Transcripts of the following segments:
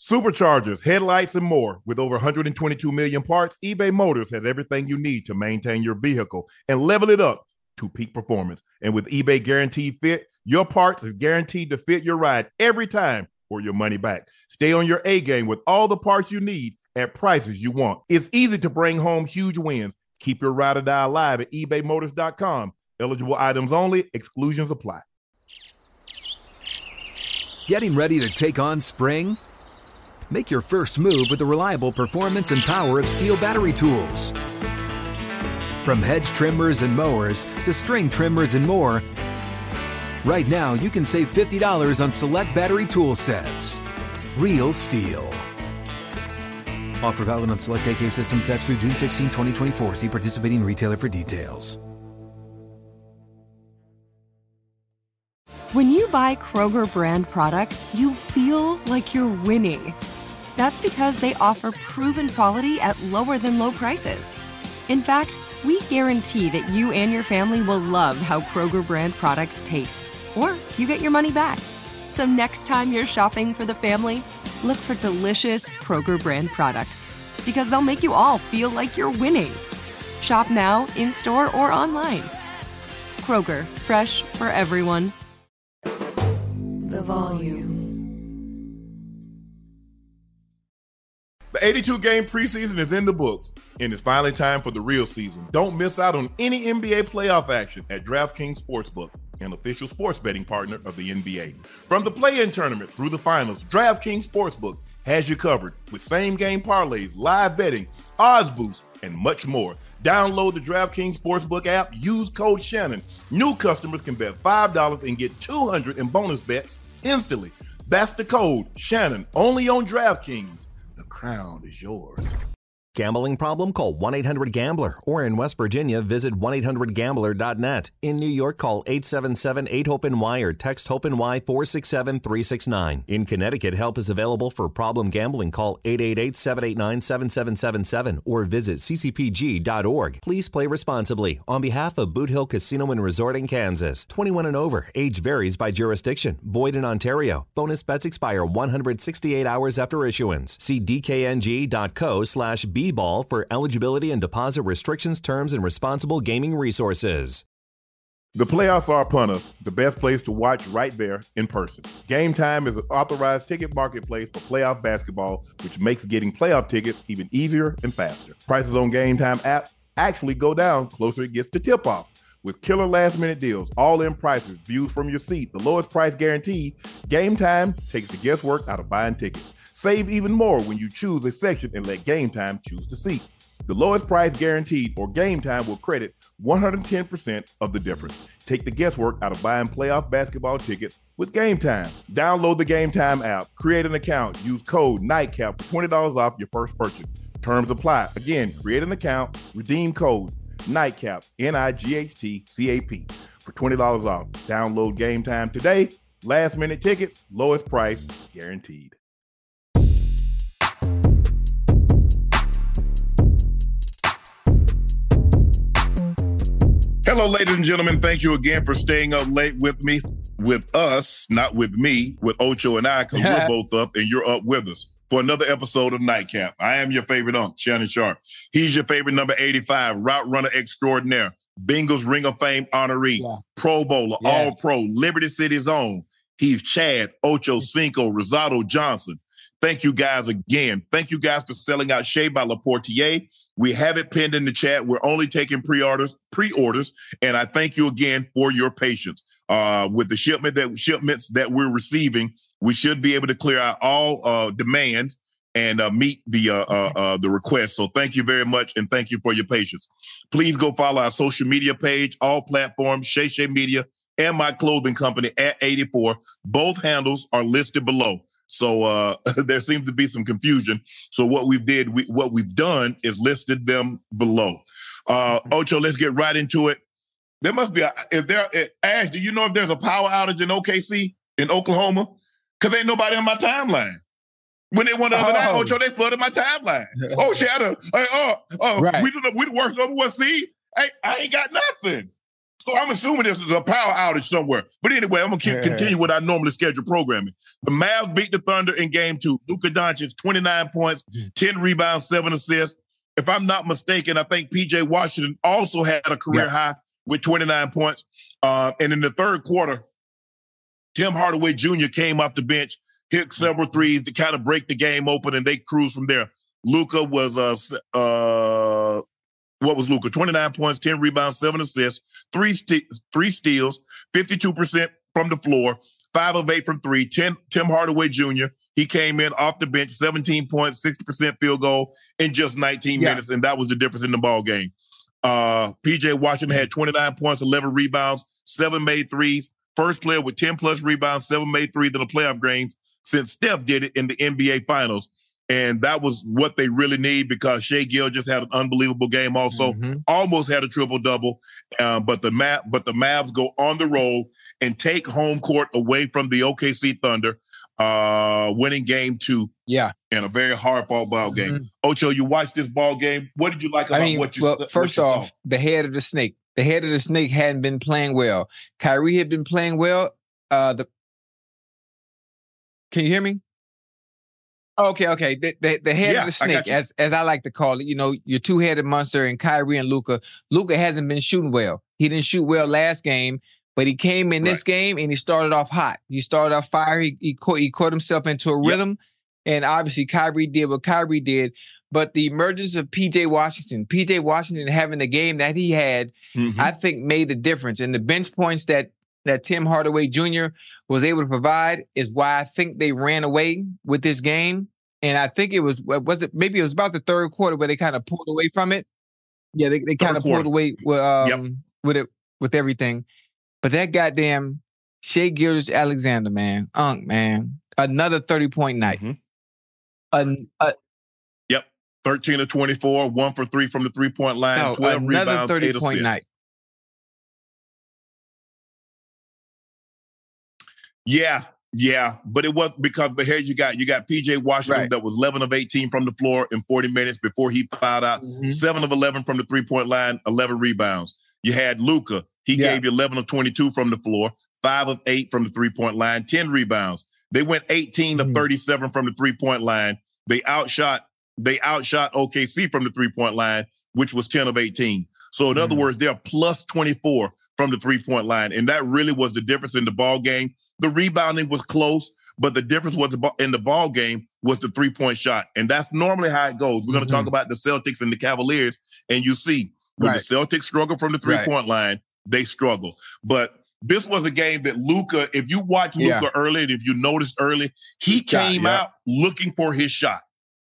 Superchargers, headlights, and more. With over 122 million parts, eBay Motors has everything you need to maintain your vehicle and level it up to peak performance. And with eBay Guaranteed Fit, your parts is guaranteed to fit your ride every time or your money back. Stay on your A game with all the parts you need at prices you want. It's easy to bring home huge wins. Keep your ride or die alive at ebaymotors.com. Eligible items only. Exclusions apply. Getting ready to take on spring? Make your first move with the reliable performance and power of Steel battery tools. From hedge trimmers and mowers to string trimmers and more, right now you can save $50 on select battery tool sets. Real Steel. Offer valid on select AK system sets through June 16, 2024. See participating retailer for details. When you buy Kroger brand products, you feel like you're winning. That's because they offer proven quality at lower than low prices. In fact, we guarantee that you and your family will love how Kroger brand products taste, or you get your money back. So next time you're shopping for the family, look for delicious Kroger brand products, because they'll make you all feel like you're winning. Shop now, in-store, or online. Kroger, fresh for everyone. The volume. The 82-game preseason is in the books, and it's finally time for the real season. Don't miss out on any NBA playoff action at DraftKings Sportsbook, an official sports betting partner of the NBA. From the play-in tournament through the finals, DraftKings Sportsbook has you covered with same-game parlays, live betting, odds boosts, and much more. Download the DraftKings Sportsbook app, use code Shannon. New customers can bet $5 and get $200 in bonus bets instantly. That's the code Shannon, only on DraftKings. The crown is yours. Gambling problem? Call 1-800-GAMBLER. Or in West Virginia, visit 1-800-GAMBLER.net. In New York, call 877-8-HOPE-NY or text HOPE-NY 467-369. In Connecticut, help is available for problem gambling. Call 888-789-7777 or visit ccpg.org. Please play responsibly. On behalf of Boot Hill Casino and Resort in Kansas. 21 and over. Age varies by jurisdiction. Void in Ontario. Bonus bets expire 168 hours after issuance. See dkng.co/B ball for eligibility and deposit restrictions, terms, and responsible gaming resources. The playoffs are upon us. The best place to watch right there in person. Game Time is an authorized ticket marketplace for playoff basketball, which makes getting playoff tickets even easier and faster. Prices on Game Time app actually go down closer it gets to tip-off. With killer last-minute deals, all-in prices, views from your seat, the lowest price guaranteed, Game Time takes the guesswork out of buying tickets. Save even more when you choose a section and let Game Time choose the seat. The lowest price guaranteed or Game Time will credit 110% of the difference. Take the guesswork out of buying playoff basketball tickets with Game Time. Download the Game Time app, create an account, use code NIGHTCAP for $20 off your first purchase. Terms apply. Again, create an account, redeem code NIGHTCAP, NIGHTCAP for $20 off. Download Game Time today. Last minute tickets, lowest price guaranteed. Hello, ladies and gentlemen. Thank you again for staying up late with me, with us, not with me, with Ocho and I, because we're both up and you're up with us for another episode of Nightcap. I am your favorite unk, Shannon Sharp. He's your favorite number 85, route runner extraordinaire, Bengals Ring of Fame honoree, Pro Bowler, All-Pro, Liberty City's own. He's Chad Ocho Cinco Rosado Johnson. Thank you guys again. Thank you guys for selling out Shea by LaPortier. We have it pinned in the chat. We're only taking pre-orders, and I thank you again for your patience. With the shipments that we're receiving, we should be able to clear out all demands and meet the request. So thank you very much, and thank you for your patience. Please go follow our social media page, all platforms, Shay Media, and my clothing company at 84. Both handles are listed below. So there seems to be some confusion. So what we've done is listed them below. Ocho, let's get right into it. There must be Ash, do you know if there's a power outage in OKC in Oklahoma? Because ain't nobody on my timeline. When they went the other night, Ocho, they flooded my timeline. Oh, Shadow. Right. We the worst number one seed. I ain't got nothing. So I'm assuming this is a power outage somewhere. But anyway, I'm going to continue with our normally scheduled programming. The Mavs beat the Thunder in Game 2. Luka Doncic, 29 points, 10 rebounds, 7 assists. If I'm not mistaken, I think P.J. Washington also had a career high with 29 points. And in the third quarter, Tim Hardaway Jr. came off the bench, hit several threes to kind of break the game open, and they cruised from there. Luka was what was Luka? 29 points, 10 rebounds, 7 assists, three steals, 52% from the floor, 5 of 8 from 3. Tim Hardaway Jr., he came in off the bench, 17 points, 60% field goal in just 19 minutes, and that was the difference in the ball game. P.J. Washington had 29 points, 11 rebounds, 7 made threes. First player with 10-plus rebounds, 7 made threes in the playoff games since Steph did it in the NBA Finals. And that was what they really need because Shai Gilgeous just had an unbelievable game also. Almost had a triple-double. But the Mavs go on the road and take home court away from the OKC Thunder, winning Game 2 in a very hard-fought ball game. Ocho, you watched this ball game. What did you like about what you saw? First off, the head of the snake. The head of the snake hadn't been playing well. Kyrie had been playing well. Can you hear me? Okay. The head of the snake, as I like to call it, your two-headed monster and Kyrie and Luka. Luka hasn't been shooting well. He didn't shoot well last game, but he came in this game and he started off hot. He started off fire. He caught himself into a rhythm, and obviously Kyrie did what Kyrie did. But the emergence of P.J. Washington having the game that he had, I think made the difference. And the bench points that Tim Hardaway Jr. was able to provide is why I think they ran away with this game. And I think it was about the third quarter where they kind of pulled away from it. Yeah, they kind of pulled away with everything. But that goddamn Shai Gilgeous-Alexander, man, another 30-point night. 13 of 24, 1 for 3 from the three-point line, 12 rebounds, 8 assists. Night. Yeah, but it was because here you got P.J. Washington that was 11 of 18 from the floor in 40 minutes before he fouled out, 7 of 11 from the three-point line, 11 rebounds. You had Luka. He gave you 11 of 22 from the floor, 5 of 8 from the three-point line, 10 rebounds. They went 18 of 37 from the three-point line. They outshot OKC from the three-point line, which was 10 of 18. So in other words, they're plus 24 from the three-point line. And that really was the difference in the ball game. The rebounding was close, but the difference was in the ball game was the three-point shot. And that's normally how it goes. We're going to talk about the Celtics and the Cavaliers. And you see, when the Celtics struggle from the three-point line, they struggle. But this was a game that Luka, if you watch Luka early, and if you noticed early, he came out looking for his shot.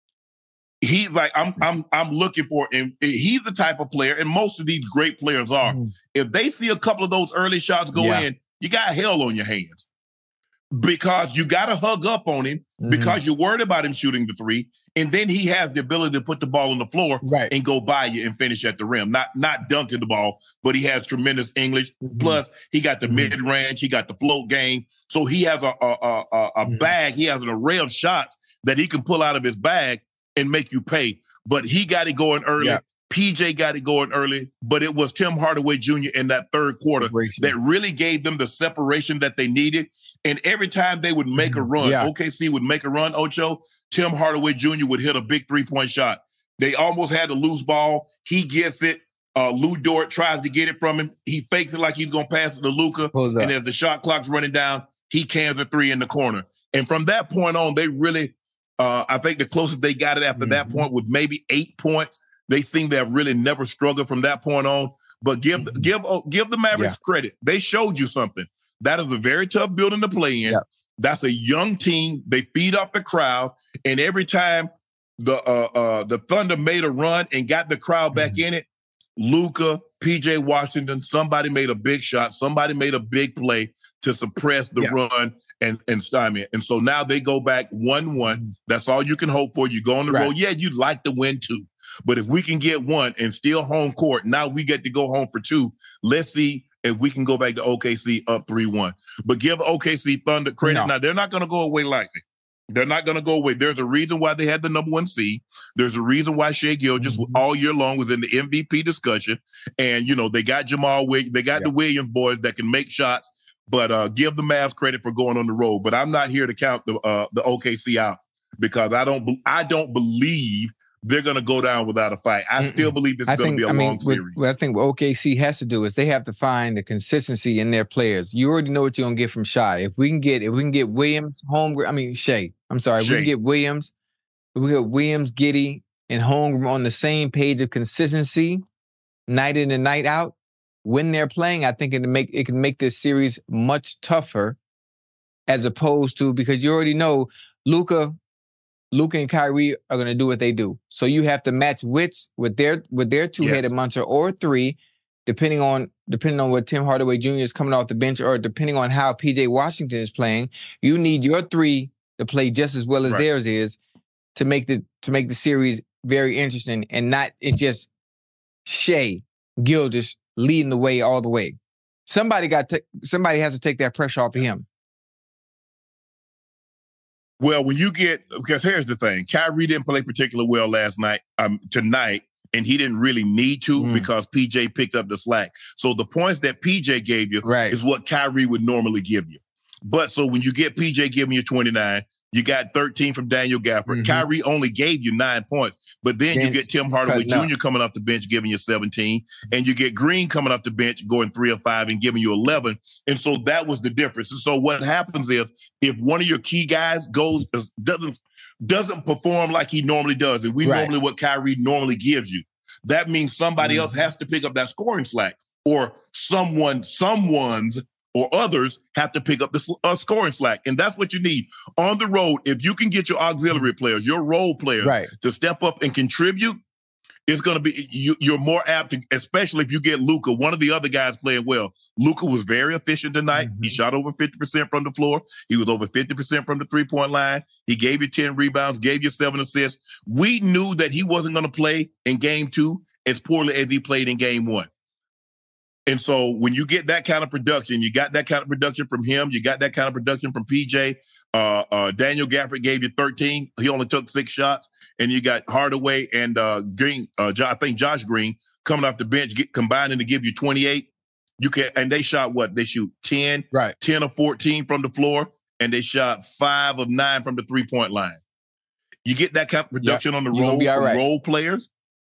He's like, I'm looking for it. And he's the type of player, and most of these great players are. If they see a couple of those early shots go in, you got hell on your hands. Because you got to hug up on him because you're worried about him shooting the three. And then he has the ability to put the ball on the floor and go by you and finish at the rim. Not dunking the ball, but he has tremendous English. Plus, he got the mid-range. He got the float game. So he has a bag. He has an array of shots that he can pull out of his bag and make you pay. But he got it going early. Yeah. PJ got it going early. But it was Tim Hardaway Jr. in that third quarter that really gave them the separation that they needed. And every time they would make a run, OKC would make a run, Ocho, Tim Hardaway Jr. would hit a big three-point shot. They almost had a loose ball. He gets it. Lou Dort tries to get it from him. He fakes it like he's going to pass it to Luka. And as the shot clock's running down, he cans a three in the corner. And from that point on, they really, I think the closest they got it after that point was maybe 8 points. They seem to have really never struggled from that point on. But give the Mavericks credit. They showed you something. That is a very tough building to play in. That's a young team. They feed off the crowd. And every time the Thunder made a run and got the crowd back in it, Luka, P.J. Washington, somebody made a big shot. Somebody made a big play to suppress the run and stymie it. And so now they go back 1-1. That's all you can hope for. You go on the road. Yeah, you'd like to win 2. But if we can get 1 and still home court, now we get to go home for 2. Let's see if we can go back to OKC up 3-1. But give OKC Thunder credit. Now, they're not going to go away lightly. They're not going to go away. There's a reason why they had the number 1 seed. There's a reason why Shai Gilgeous all year long was in the MVP discussion. And, they got Jamal Williams. They got the Williams boys that can make shots, but give the Mavs credit for going on the road. But I'm not here to count the OKC out because I don't believe they're going to go down without a fight. I still believe this is going to be a long series. I think what OKC has to do is they have to find the consistency in their players. You already know what you're going to get from Shai. If we can get Williams, Shai. I'm sorry. We can get Williams. We get Williams, Giddey, and Holmgren on the same page of consistency, night in and night out. When they're playing, I think it can make this series much tougher, as opposed to, because you already know Luka and Kyrie are going to do what they do. So you have to match wits with their two-headed monster or three, depending on what Tim Hardaway Jr. is coming off the bench, or depending on how PJ Washington is playing. You need your three to play just as well as theirs is to make the series very interesting, and not it just Shai Gilgeous leading the way all the way. Somebody has to take that pressure off of him. Well, because here's the thing, Kyrie didn't play particularly well tonight, and he didn't really need to because PJ picked up the slack. So the points that PJ gave you is what Kyrie would normally give you. But so when you get PJ giving you 29, you got 13 from Daniel Gafford. Kyrie only gave you 9 points, but then you get Tim Hardaway Jr. coming off the bench giving you 17, and you get Green coming off the bench going 3 of 5 and giving you 11. And so that was the difference. And so what happens is if one of your key guys doesn't perform like he normally does, and normally what Kyrie normally gives you, that means somebody else has to pick up that scoring slack, or someone's or others have to pick up the scoring slack. And that's what you need. On the road, if you can get your auxiliary players, your role players to step up and contribute, it's going to be, you're more apt to, especially if you get Luka, one of the other guys playing well. Luka was very efficient tonight. He shot over 50% from the floor. He was over 50% from the three-point line. He gave you 10 rebounds, gave you 7 assists. We knew that he wasn't going to play in game 2 as poorly as he played in game 1. And so when you get that kind of production, you got that kind of production from him, you got that kind of production from PJ. Daniel Gafford gave you 13. He only took 6 shots. And you got Hardaway and Green, I think Josh Green, coming off the bench, combining to give you 28. And they shot what? They shoot 10 of 14 from the floor, and they shot 5 of 9 from the three-point line. You get that kind of production on the road from role players,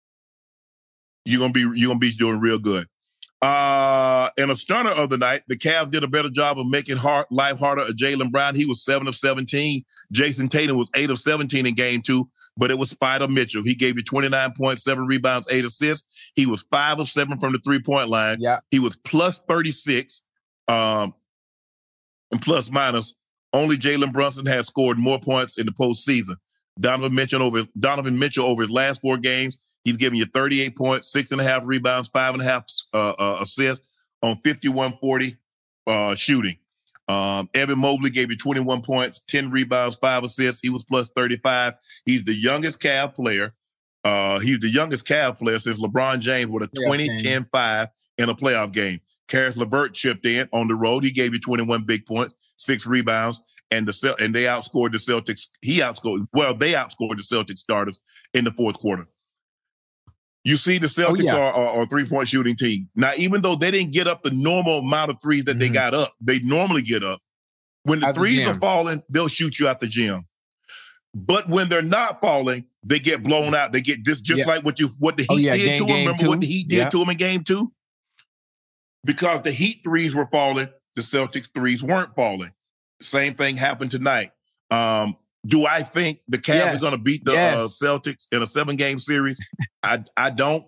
you're gonna be doing real good. In a stunner of the night, the Cavs did a better job of making life harder of Jaylen Brown. He was 7 of 17. Jason Tatum was 8 of 17 in game 2, but it was Spider Mitchell. He gave you 29 points, 7 rebounds, 8 assists. He was 5 of 7 from the three-point line. Yeah. He was plus 36, and plus minus. Only Jalen Brunson has scored more points in the postseason. Donovan Mitchell over his last 4 games, he's giving you 38 points, 6.5 rebounds, 5.5 assists on 51-40 shooting. Evan Mobley gave you 21 points, 10 rebounds, 5 assists. He was plus 35. He's the youngest Cavs player. He's the youngest Cavs player since LeBron James with a 20-10-5 in a playoff game. Karis LeVert chipped in on the road. He gave you 21 big points, 6 rebounds, and they outscored the Celtics. They outscored the Celtics starters in the fourth quarter. You see, the Celtics are a three-point shooting team. Now, even though they didn't get up the normal amount of threes that they got up, they normally get up. When the threes are falling, they'll shoot you out the gym. But when they're not falling, they get blown out. They get just like what the Heat did to them. Remember what the Heat did to them in game 2? Because the Heat threes were falling, the Celtics threes weren't falling. Same thing happened tonight. Do I think the Cavs are going to beat the Celtics in a 7-game series? I don't.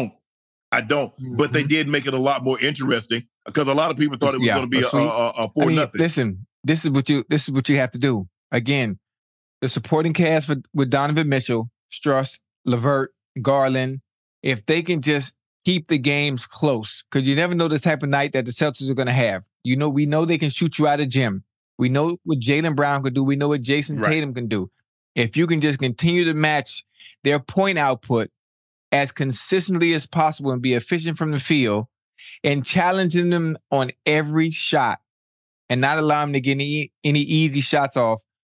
But they did make it a lot more interesting because a lot of people thought it was going to be a 4-0. Listen, this is what you have to do. Again, the supporting cast with Donovan Mitchell, Struss, LeVert, Garland, if they can just keep the games close, because you never know the type of night that the Celtics are going to have. We know they can shoot you out of gym. We know what Jaylen Brown can do. We know what Jason Tatum can do. If you can just continue to match their point output as consistently as possible and be efficient from the field and challenging them on every shot and not allow them to get any easy shots off,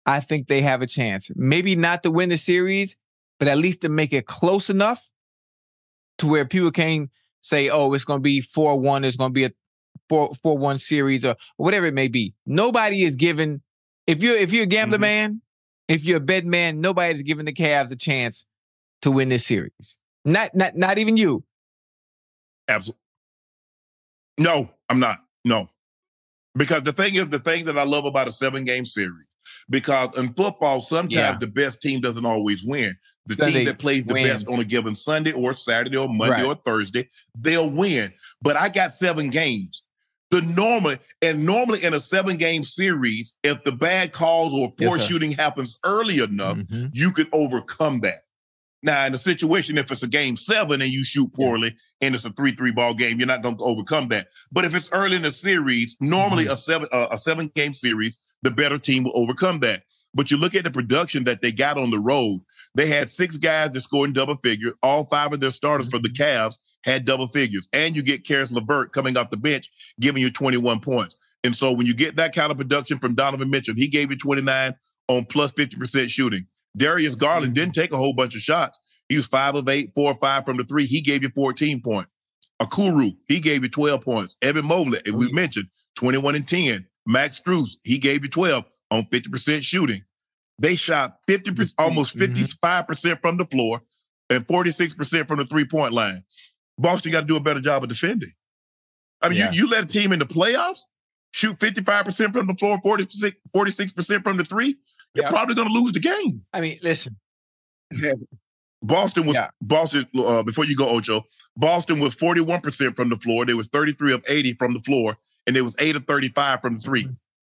I think they have a chance. Maybe not to win the series, but at least to make it close enough to where people can say, oh, it's going to be 4-1. It's going to be a 4-1 series or whatever it may be. Nobody is given, if you're a gambler man, if you're a bet man, nobody's giving the Cavs a chance to win this series. Not even you. Absolutely. No, I'm not. No. Because the thing that I love about a 7-game series, because in football, sometimes the best team doesn't always win. The team that plays the best on a given Sunday or Saturday or Monday or Thursday, they'll win. But I got 7 games. Normally in a 7-game series, if the bad calls or poor shooting happens early enough, you could overcome that. Now, in a situation, if it's a game 7 and you shoot poorly and it's a 3-3 ball game, you're not going to overcome that. But if it's early in the series, normally a 7-game series, the better team will overcome that. But you look at the production that they got on the road. They had 6 guys that scored in double figures. All 5 of their starters for the Cavs had double figures. And you get Karis LeVert coming off the bench, giving you 21 points. And so when you get that kind of production from Donovan Mitchell, he gave you 29 on plus 50% shooting. Darius Garland didn't take a whole bunch of shots. He was 5 of 8, 4 of 5 from the 3. He gave you 14 points. Akuru, he gave you 12 points. Evan Mobley, we mentioned, 21 and 10. Max Strus, he gave you 12 on 50% shooting. They shot 50%, almost 55% from the floor and 46% from the 3-point line. Boston got to do a better job of defending. I mean, you let a team in the playoffs shoot 55% from the floor, 46% from the 3, you're probably going to lose the game. I mean, listen. Boston, before you go, Ocho, Boston was 41% from the floor. They was 33 of 80 from the floor, and they was 8 of 35 from the 3.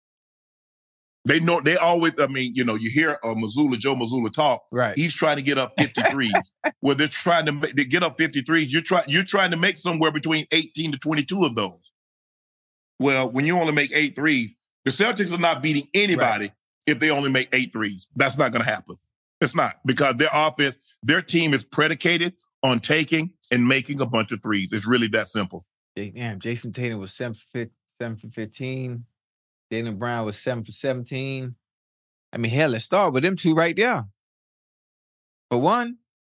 They always, I mean, you hear Joe Mazzulla talk. Right. He's trying to get up 53s. Where they're trying to get up 53s, you're trying to make somewhere between 18 to 22 of those. Well, when you only make 8 threes, the Celtics are not beating anybody if they only make 8 threes. That's not going to happen. It's not, because their offense, their team is predicated on taking and making a bunch of threes. It's really that simple. Damn, Jason Tatum was 7 for 15. Jaylen Brown was 7 for 17. I mean, hell, let's start with them 2 right there. For one.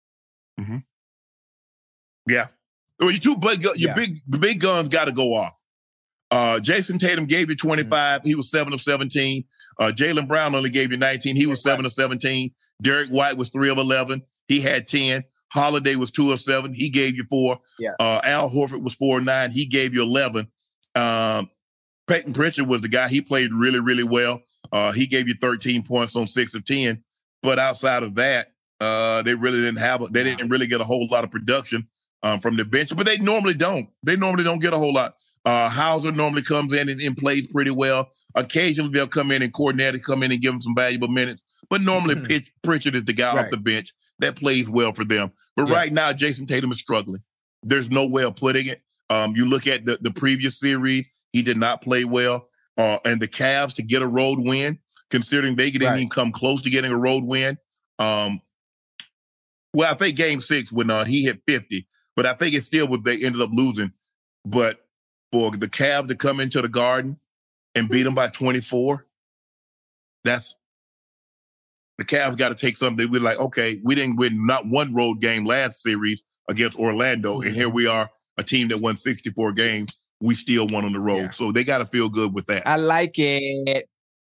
Yeah. Well, your big guns got to go off. Jason Tatum gave you 25. He was 7 of 17. Jaylen Brown only gave you 19. He was 7 of 17. Derek White was 3 of 11. He had 10. Holiday was 2 of 7. He gave you 4. Yeah. Al Horford was 4 of 9. He gave you 11. Peyton Pritchard was the guy. He played really, really well. He gave you 13 points on 6 of 10. But outside of that, they really didn't really get a whole lot of production from the bench. But they normally don't. They normally don't get a whole lot. Hauser normally comes in and plays pretty well. Occasionally they'll come in and Cornette come in and give him some valuable minutes. But normally Pritchard is the guy off the bench that plays well for them. But right now, Jason Tatum is struggling. There's no way of putting it. You look at the previous series, he did not play well. And the Cavs to get a road win, considering they didn't even come close to getting a road win. Well, I think game 6 when he hit 50, but I think it still would, they ended up losing. But for the Cavs to come into the Garden and beat them by 24, that's the Cavs got to take something. We're like, okay, we didn't win not one road game last series against Orlando, and here we are, a team that won 64 games. We still won on the road. So they got to feel good with that. I like it.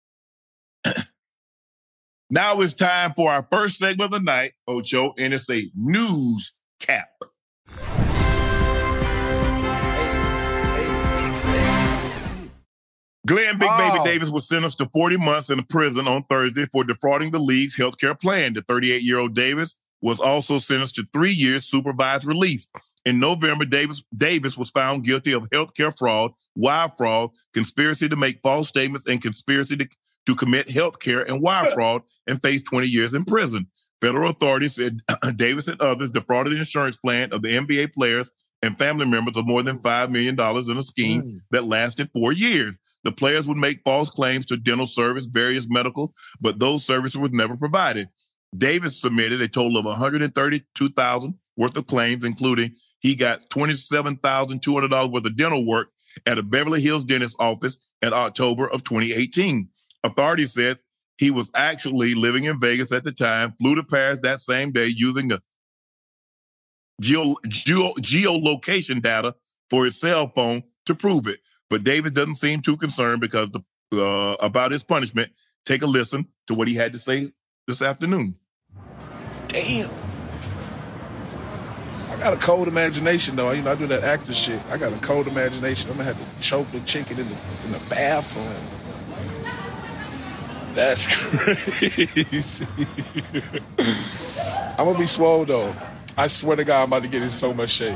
Now it's time for our first segment of the night, Ocho, and it's a news cap. Glenn Big Baby Davis was sentenced to 40 months in prison on Thursday for defrauding the league's healthcare plan. The 38-year-old Davis was also sentenced to 3 years supervised release. In November, Davis was found guilty of healthcare fraud, wire fraud, conspiracy to make false statements, and conspiracy to commit healthcare and wire fraud, and faced 20 years in prison. Federal authorities said Davis and others defrauded the insurance plan of the NBA players and family members of more than $5 million in a scheme that lasted 4 years. The players would make false claims to dental service, various medical, but those services were never provided. Davis submitted a total of $132,000 worth of claims, including he got $27,200 worth of dental work at a Beverly Hills dentist office in October of 2018. Authorities said he was actually living in Vegas at the time, flew to Paris that same day using a geolocation data for his cell phone to prove it. But Davis doesn't seem too concerned because about his punishment. Take a listen to what he had to say this afternoon. Damn. I got a cold imagination, though. You know, I do that actor shit. I got a cold imagination. I'm going to have to choke the chicken in the bathroom. That's crazy. I'm going to be swole, though. I swear to God, I'm about to get in so much shape.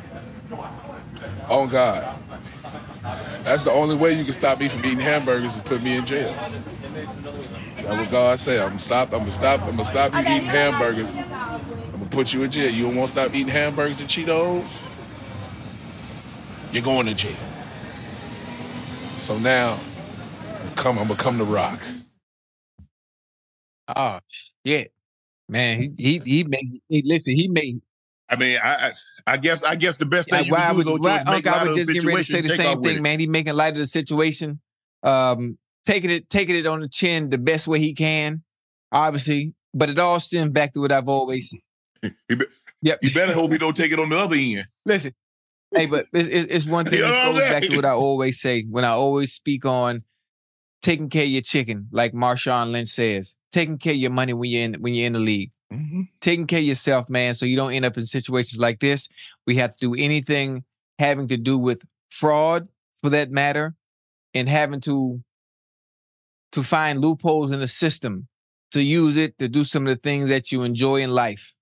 Oh, God. That's the only way you can stop me from eating hamburgers is put me in jail. That's what God said. I'm gonna stop you eating hamburgers. I'm gonna put you in jail. You don't want to stop eating hamburgers and Cheetos? You're going to jail. So now, I'm gonna come to Rock. Oh shit, man! He made. I mean, I guess the best thing you can do is make light of the situation. I would just get ready to say the same thing, man. He making light of the situation, taking it on the chin the best way he can, obviously. But it all stems back to what I've always said. Yep. You better hope he don't take it on the other end. Listen, hey, but it's one thing that goes back to what I always say when I always speak on taking care of your chicken, like Marshawn Lynch says, taking care of your money when you're in the league. Mm-hmm. Taking care of yourself, man, so you don't end up in situations like this. We have to do anything having to do with fraud, for that matter, and having to find loopholes in the system to use it to do some of the things that you enjoy in life.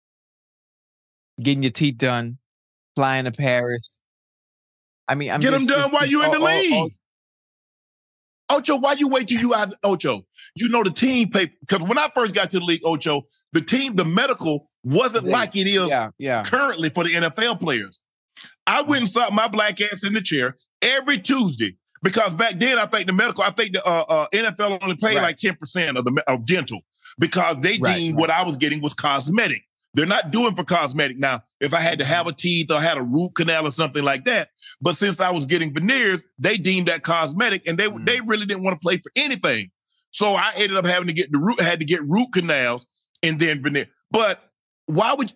Getting your teeth done, flying to Paris. I mean, get them done while you're in the league. Ocho, why you wait till you out? Ocho, you know the team pay, because when I first got to the league, Ocho, the medical wasn't like it is currently for the NFL players. I went and sat my black ass in the chair every Tuesday because back then I think the NFL only paid like 10% of dental because they deemed what I was getting was cosmetic. They're not doing for cosmetic. Now, if I had to have a teeth or had a root canal or something like that, but since I was getting veneers, they deemed that cosmetic and they really didn't want to pay for anything. So I ended up having to get root canals and then veneer. But why would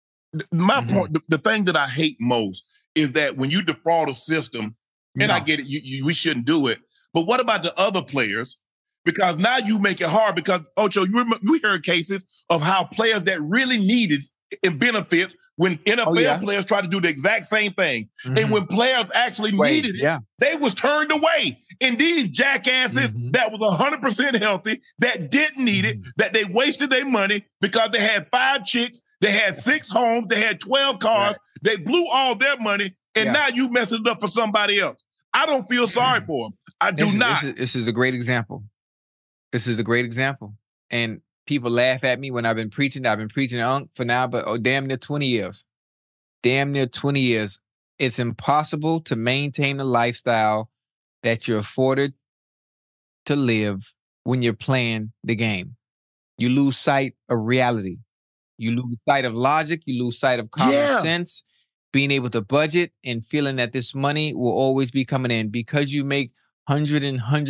my point, the thing that I hate most is that when you defraud a system, and I get it, we shouldn't do it. But what about the other players? Because now you make it hard because, Ocho, you heard cases of how players that really needed in benefits when NFL players try to do the exact same thing. Mm-hmm. And when players actually needed it, they was turned away. And these jackasses that was 100% healthy, that didn't need it, that they wasted their money because they had 5 chicks, they had 6 homes, they had 12 cars, they blew all their money, and now you messing it up for somebody else. I don't feel sorry for them. I do not. This is a great example. This is a great example. And people laugh at me when I've been preaching. I've been preaching Unc for now, but damn near 20 years. Damn near 20 years. It's impossible to maintain a lifestyle that you're afforded to live when you're playing the game. You lose sight of reality. You lose sight of logic. You lose sight of common sense, being able to budget and feeling that this money will always be coming in because you make hundreds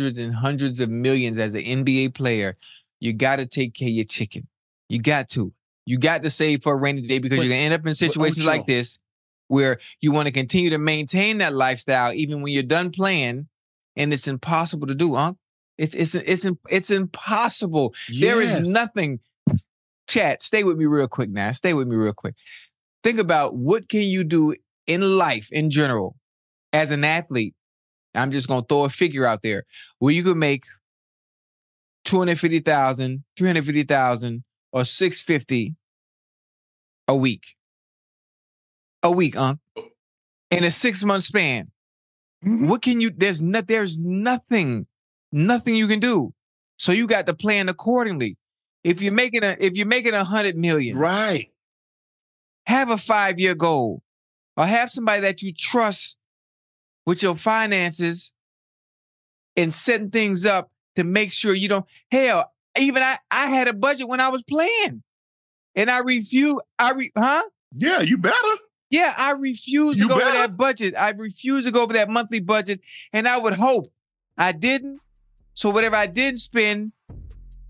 of millions as an NBA player. You got to take care of your chicken. You got to. You got to save for a rainy day because you're going to end up in situations like this where you want to continue to maintain that lifestyle even when you're done playing, and it's impossible to do, Unc. It's impossible. Yes. There is nothing. Chat, stay with me real quick now. Stay with me real quick. Think about what can you do in life in general as an athlete. I'm just going to throw a figure out there where you could make $250,000, $350,000, or $650 a week. A week, Unc. In a 6-month span. Mm-hmm. What can you, there's nothing you can do. So you got to plan accordingly. If you're making $100 million, right, have a 5-year goal or have somebody that you trust with your finances and setting things up to make sure you don't. Hell, even I had a budget when I was playing, and I refused. Yeah, you better. Yeah, I refused to go over that budget. I refused to go over that monthly budget, and I would hope I didn't. So whatever I did spend,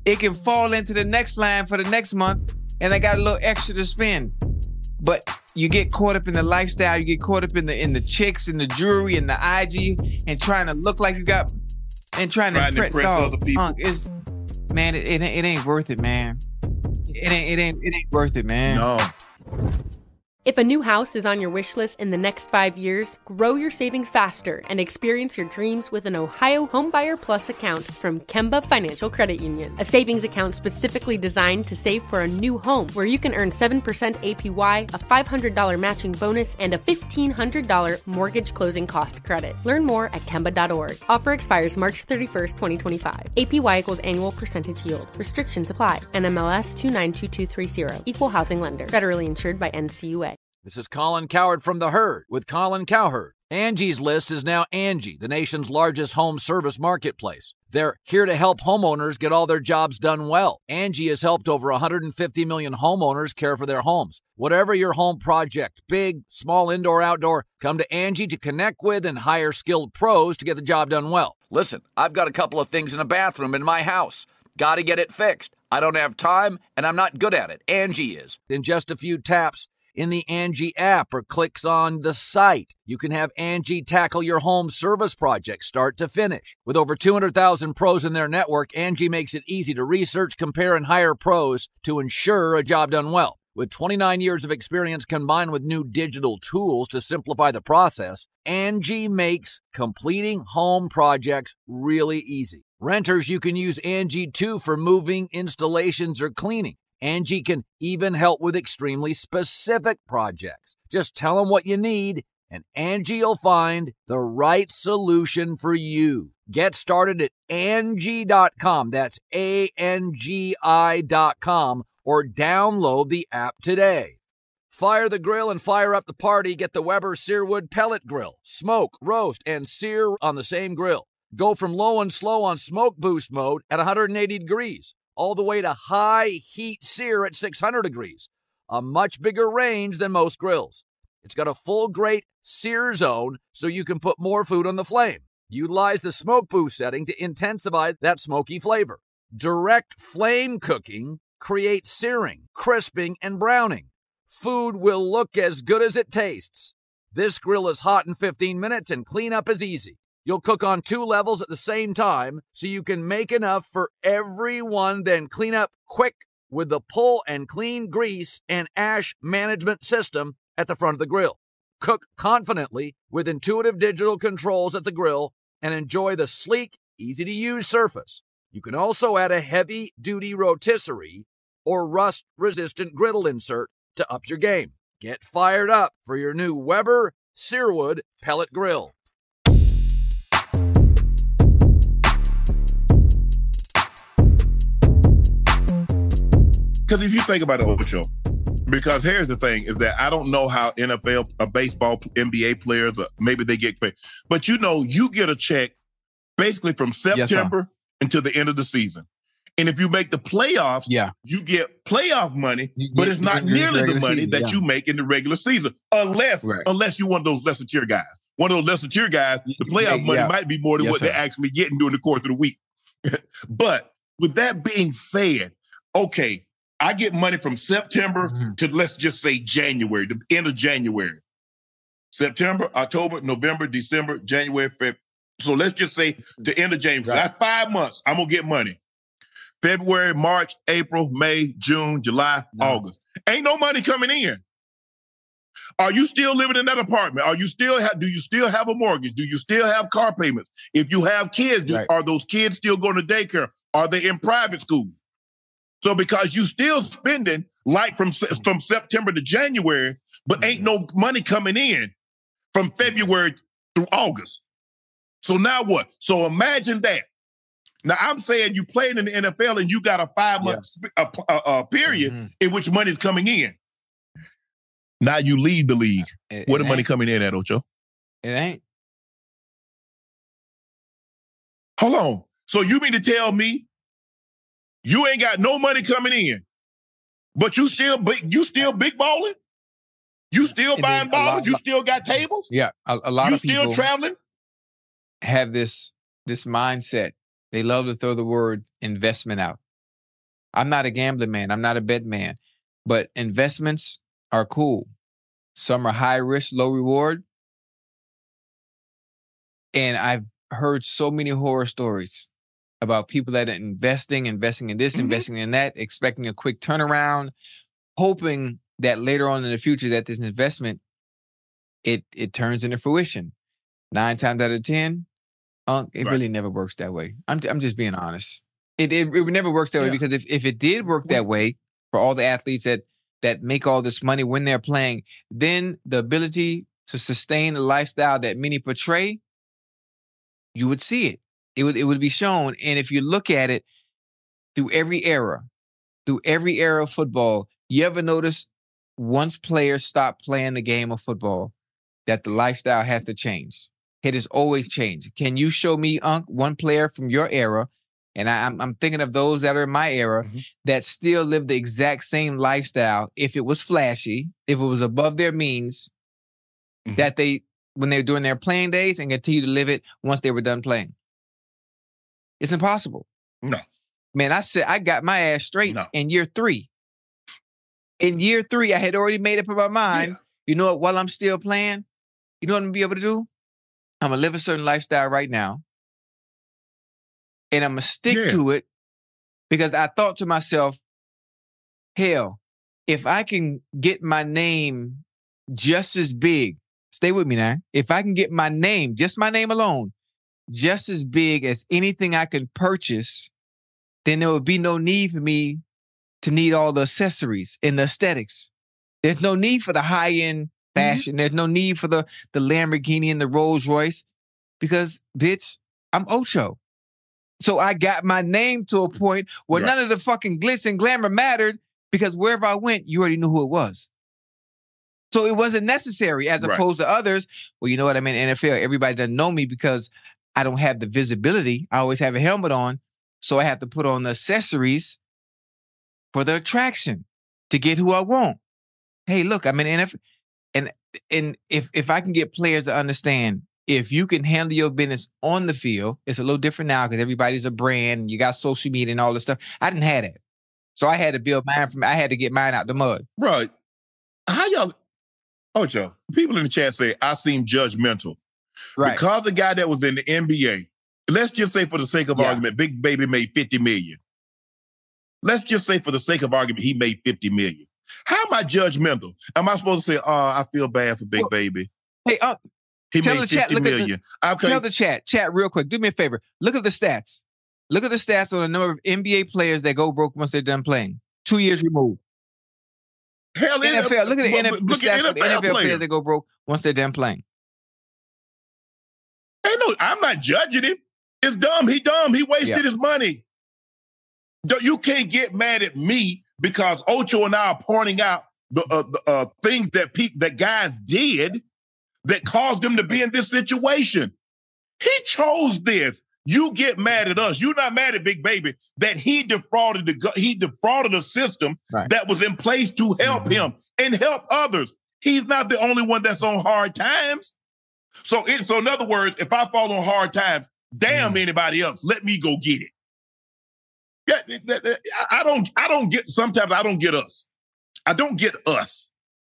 it can fall into the next line for the next month, and I got a little extra to spend. But you get caught up in the lifestyle, you get caught up in the chicks and the jewelry and the IG and trying to look like you got and trying to impress other people. It ain't worth it, man. It ain't worth it, man. No. If a new house is on your wish list in the next 5 years, grow your savings faster and experience your dreams with an Ohio Homebuyer Plus account from Kemba Financial Credit Union. A savings account specifically designed to save for a new home where you can earn 7% APY, a $500 matching bonus, and a $1,500 mortgage closing cost credit. Learn more at Kemba.org. Offer expires March 31st, 2025. APY equals annual percentage yield. Restrictions apply. NMLS 292230. Equal housing lender. Federally insured by NCUA. This is Colin Cowherd from The Herd with Colin Cowherd. Angie's List is now Angie, the nation's largest home service marketplace. They're here to help homeowners get all their jobs done well. Angie has helped over 150 million homeowners care for their homes. Whatever your home project, big, small, indoor, outdoor, come to Angie to connect with and hire skilled pros to get the job done well. Listen, I've got a couple of things in a bathroom in my house. Got to get it fixed. I don't have time, and I'm not good at it. Angie is. In just a few taps, in the Angie app or clicks on the site, you can have Angie tackle your home service project start to finish. With over 200,000 pros in their network, Angie makes it easy to research, compare, and hire pros to ensure a job done well. With 29 years of experience combined with new digital tools to simplify the process, Angie makes completing home projects really easy. Renters, you can use Angie too for moving, installations, or cleaning. Angie can even help with extremely specific projects. Just tell them what you need, and Angie will find the right solution for you. Get started at Angie.com. That's ANGI.com, or download the app today. Fire the grill and fire up the party. Get the Weber Searwood Pellet Grill. Smoke, roast, and sear on the same grill. Go from low and slow on smoke boost mode at 180 degrees. All the way to high heat sear at 600 degrees, a much bigger range than most grills. It's got a full grate sear zone so you can put more food on the flame. Utilize the smoke boost setting to intensify that smoky flavor. Direct flame cooking creates searing, crisping, and browning. Food will look as good as it tastes. This grill is hot in 15 minutes and cleanup is easy. You'll cook on 2 levels at the same time, so you can make enough for everyone, then clean up quick with the pull and clean grease and ash management system at the front of the grill. Cook confidently with intuitive digital controls at the grill and enjoy the sleek, easy-to-use surface. You can also add a heavy-duty rotisserie or rust-resistant griddle insert to up your game. Get fired up for your new Weber Searwood Pellet Grill. Because if you think about it, Ocho, because here's the thing, is that I don't know how NFL, baseball, NBA players, maybe they get paid. But you get a check basically from September until the end of the season. And if you make the playoffs, you get playoff money, but it's not nearly the money that you make in the regular season, unless you're one of those lesser tier guys. One of those lesser tier guys, the playoff money might be more than what they're actually getting during the course of the week. But with that being said, okay, I get money from September to, let's just say, January, the end of January. September, October, November, December, January, February. So let's just say the end of January. So that's 5 months. I'm going to get money. February, March, April, May, June, July, August. Ain't no money coming in. Are you still living in that apartment? Do you still have a mortgage? Do you still have car payments? If you have kids, are those kids still going to daycare? Are they in private school? So because you still spending like from September to January, but ain't no money coming in from February through August. So now what? So imagine that. Now I'm saying you playing in the NFL and you got a 5 month period in which money is coming in. Now you leave the league. Where the money coming in at, Ocho? It ain't. Hold on. So you mean to tell me you ain't got no money coming in, but you still big balling? You still buying balls? You still got tables? Yeah, a lot of people. You still traveling? Have this mindset. They love to throw the word investment out. I'm not a gambling man. I'm not a bet man. But investments are cool. Some are high risk, low reward. And I've heard so many horror stories about people that are investing in this, investing in that, expecting a quick turnaround, hoping that later on in the future that this investment, it turns into fruition. 9 times out of 10, it really never works that way. I'm just being honest. It never works that way, because if it did work that way for all the athletes that make all this money when they're playing, then the ability to sustain the lifestyle that many portray, you would see it. It would be shown. And if you look at it through every era of football, you ever notice once players stop playing the game of football, that the lifestyle has to change? It has always changed. Can you show me, Unc, one player from your era, and I'm thinking of those that are in my era, that still live the exact same lifestyle, if it was flashy, if it was above their means, that when they were doing their playing days, and continue to live it once they were done playing? It's impossible. No. Man, I got my ass straight in year 3. In year 3, I had already made up in my mind, you know what, while I'm still playing, you know what I'm going to be able to do? I'm going to live a certain lifestyle right now. And I'm going to stick to it, because I thought to myself, hell, if I can get my name just as big, stay with me now, if I can get my name, just my name alone, just as big as anything I can purchase, then there would be no need for me to need all the accessories and the aesthetics. There's no need for the high-end fashion. There's no need for the Lamborghini and the Rolls Royce, because, bitch, I'm Ocho. So I got my name to a point where none of the fucking glitz and glamour mattered, because wherever I went, you already knew who it was. So it wasn't necessary, as opposed to others. Well, you know what I mean? NFL, everybody doesn't know me because I don't have the visibility. I always have a helmet on. So I have to put on the accessories for the attraction to get who I want. Hey, look, I mean, and if I can get players to understand, if you can handle your business on the field, it's a little different now because everybody's a brand and you got social media and all this stuff. I didn't have that. So I had to build mine I had to get mine out the mud. Right. How y'all, Ocho, people in the chat say, I seem judgmental. Right. Because the guy that was in the NBA, let's just say for the sake of argument, Big Baby made $50 million. Let's just say for the sake of argument, he made $50 million. How am I judgmental? Am I supposed to say, oh, I feel bad for Big Baby? Hey, he made $50 million. Tell the chat real quick. Do me a favor. Look at the stats. Look at the stats on the number of NBA players that go broke once they're done playing. 2 years removed. Hell, NFL. Look at the NFL stats for the NFL players that go broke once they're done playing. Hey, no, I'm not judging him. It's dumb. He dumb. He wasted his money. You can't get mad at me because Ocho and I are pointing out the things that guys did that caused them to be in this situation. He chose this. You get mad at us. You're not mad at Big Baby that he defrauded a system that was in place to help him and help others. He's not the only one that's on hard times. So in other words, if I fall on hard times, damn anybody else, let me go get it. Yeah, I don't get. Sometimes I don't get us. I don't get us.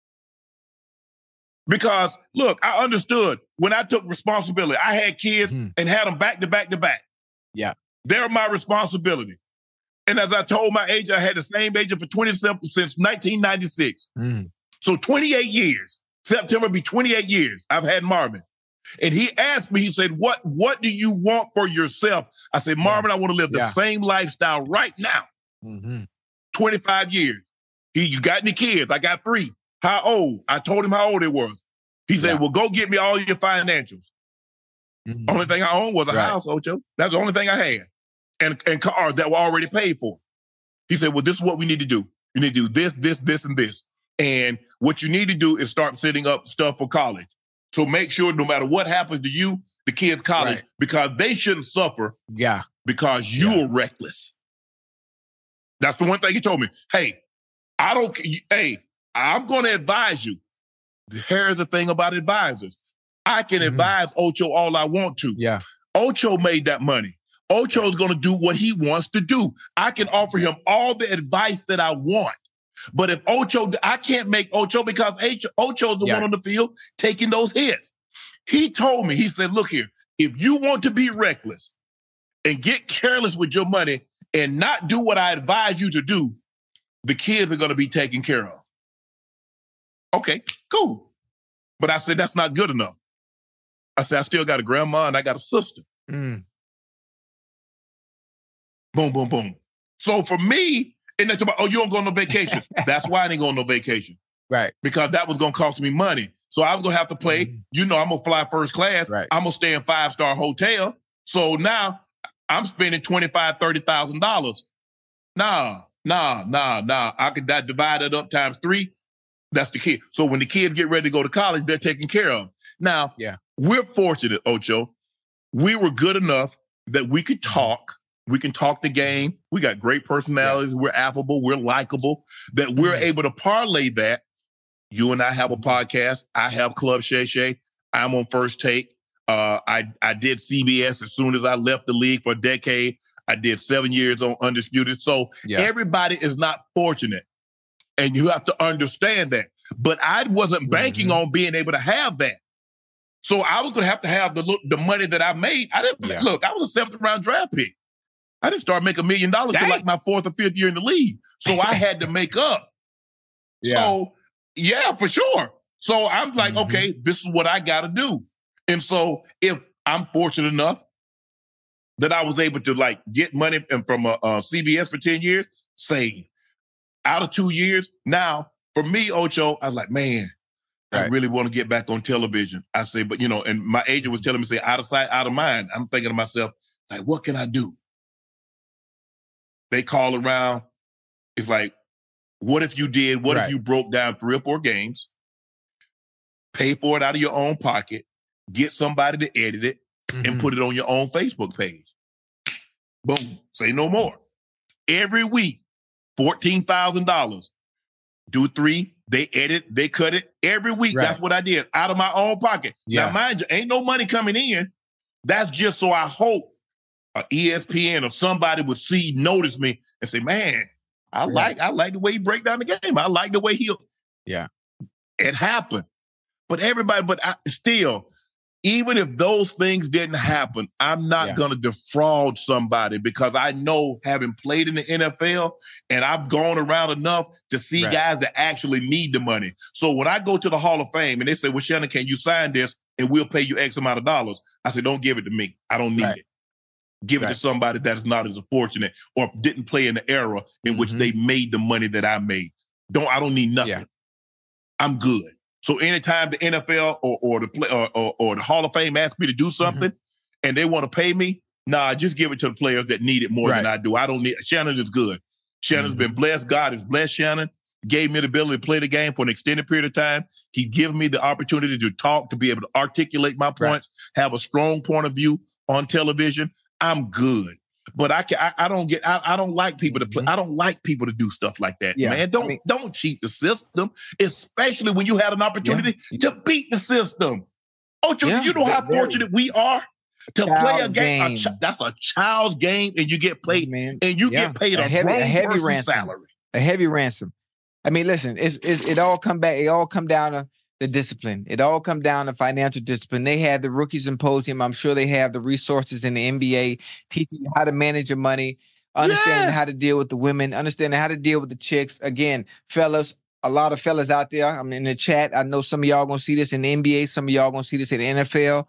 Because, look, I understood when I took responsibility. I had kids and had them back to back to back. Yeah. They're my responsibility. And as I told my agent, I had the same agent for 27 since 1996. So 28 years. September will be 28 years I've had Marvin. And he asked me, he said, what do you want for yourself? I said, Marvin, I want to live the same lifestyle right now. 25 years. You got any kids? I got 3. How old? I told him how old it was. He said, well, go get me all your financials. Only thing I owned was a house, Ocho. That's the only thing I had. And cars that were already paid for. He said, well, this is what we need to do. You need to do this, this, this, and this. And what you need to do is start setting up stuff for college. So make sure no matter what happens to you, the kids' college, because they shouldn't suffer because you are reckless. That's the one thing he told me. Hey, I'm going to advise you. Here's the thing about advisors. I can advise Ocho all I want to. Yeah. Ocho made that money. Ocho's going to do what he wants to do. I can offer him all the advice that I want. But if Ocho, I can't make Ocho because Ocho's the one on the field taking those hits. He told me, he said, look here, if you want to be reckless and get careless with your money and not do what I advise you to do, the kids are going to be taken care of. Okay, cool. But I said, that's not good enough. I said, I still got a grandma and I got a sister. Boom, boom, boom. So for me, and they're talking about, you don't go on no vacation. That's why I didn't go on no vacation. Right. Because that was going to cost me money. So I was going to have to play, I'm going to fly first class. Right. I'm going to stay in 5-star hotel. So now I'm spending $25,000, $30,000. Nah. I could divide it up times 3. That's the kid. So when the kids get ready to go to college, they're taken care of. Now, we're fortunate, Ocho. We were good enough that we could talk. We can talk the game. We got great personalities. Yeah. We're affable. We're likable. That we're able to parlay that. You and I have a podcast. I have Club Shay Shay. I'm on First Take. I did CBS as soon as I left the league for a decade. I did 7 years on Undisputed. So everybody is not fortunate. And you have to understand that. But I wasn't banking on being able to have that. So I was going to have the money that I made. I didn't look, I was a 7th round draft pick. I didn't start making $1 million till like my 4th or 5th year in the league. So I had to make up. So, for sure. So I'm like, okay, this is what I got to do. And so if I'm fortunate enough that I was able to like get money from CBS for 10 years, save. Out of 2 years, now, for me, Ocho, I was like, man, I really want to get back on television. I say, but, and my agent was telling me, say, out of sight, out of mind. I'm thinking to myself, like, what can I do? They call around. It's like, what if you did? What if you broke down 3 or 4 games, pay for it out of your own pocket, get somebody to edit it, and put it on your own Facebook page? Boom. Say no more. Every week, $14,000. Do 3. They edit. They cut it. Every week, that's what I did out of my own pocket. Now, mind you, ain't no money coming in. That's just so I hope ESPN or somebody would notice me and say, man, I like the way he break down the game. I like the way he. Yeah. It happened. But still, even if those things didn't happen, I'm not going to defraud somebody because I know, having played in the NFL and I've gone around enough to see guys that actually need the money. So when I go to the Hall of Fame and they say, well, Shannon, can you sign this and we'll pay you X amount of dollars? I say, don't give it to me. I don't need it. Give it to somebody that's not as fortunate or didn't play in the era in which they made the money that I made. I don't need nothing. Yeah. I'm good. So anytime the NFL or the Hall of Fame asks me to do something and they want to pay me, just give it to the players that need it more than I do. I don't need. Shannon is good. Shannon's been blessed. God has blessed Shannon. Gave me the ability to play the game for an extended period of time. He given me the opportunity to talk, to be able to articulate my points, have a strong point of view on television. I'm good. But I don't like people to play. I don't like people to do stuff like that, man. Don't cheat the system, especially when you had an opportunity to beat the system. Ocho, you know how fortunate we are to play a game. That's a child's game, and you get paid, and you get paid a heavy ransom salary, a heavy ransom. I mean, listen, it all come back. It all come down to the discipline. It all come down to financial discipline. They had the Rookie Symposium. I'm sure they have the resources in the NBA teaching you how to manage your money, understanding how to deal with the women, understanding how to deal with the chicks. Again, fellas, a lot of fellas out there. I'm in the chat. I know some of y'all gonna see this in the NBA. Some of y'all gonna see this in the NFL.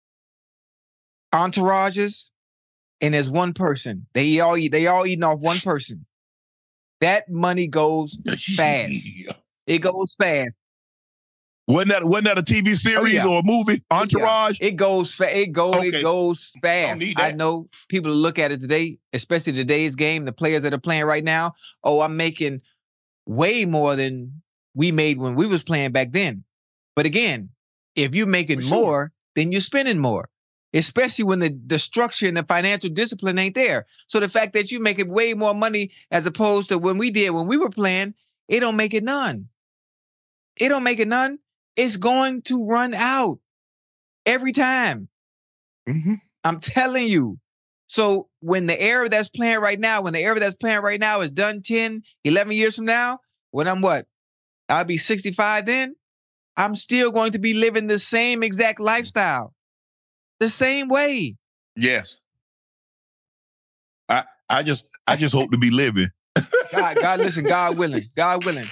Entourages, and there's one person. They all eating off one person. That money goes fast. It goes fast. Wasn't that a TV series or a movie? Entourage? It goes fast. It goes fast. I know people look at it today, especially today's game, the players that are playing right now. Oh, I'm making way more than we made when we was playing back then. But again, if you're making more, then you're spending more. Especially when the structure and the financial discipline ain't there. So the fact that you making way more money as opposed to when we were playing, it don't make it none. It don't make it none. It's going to run out every time. I'm telling you. So when the era that's playing right now is done 10, 11 years from now, when I'm what? I'll be 65 then. I'm still going to be living the same exact lifestyle. The same way. Yes. I just hope to be living. God, listen, God willing. God willing.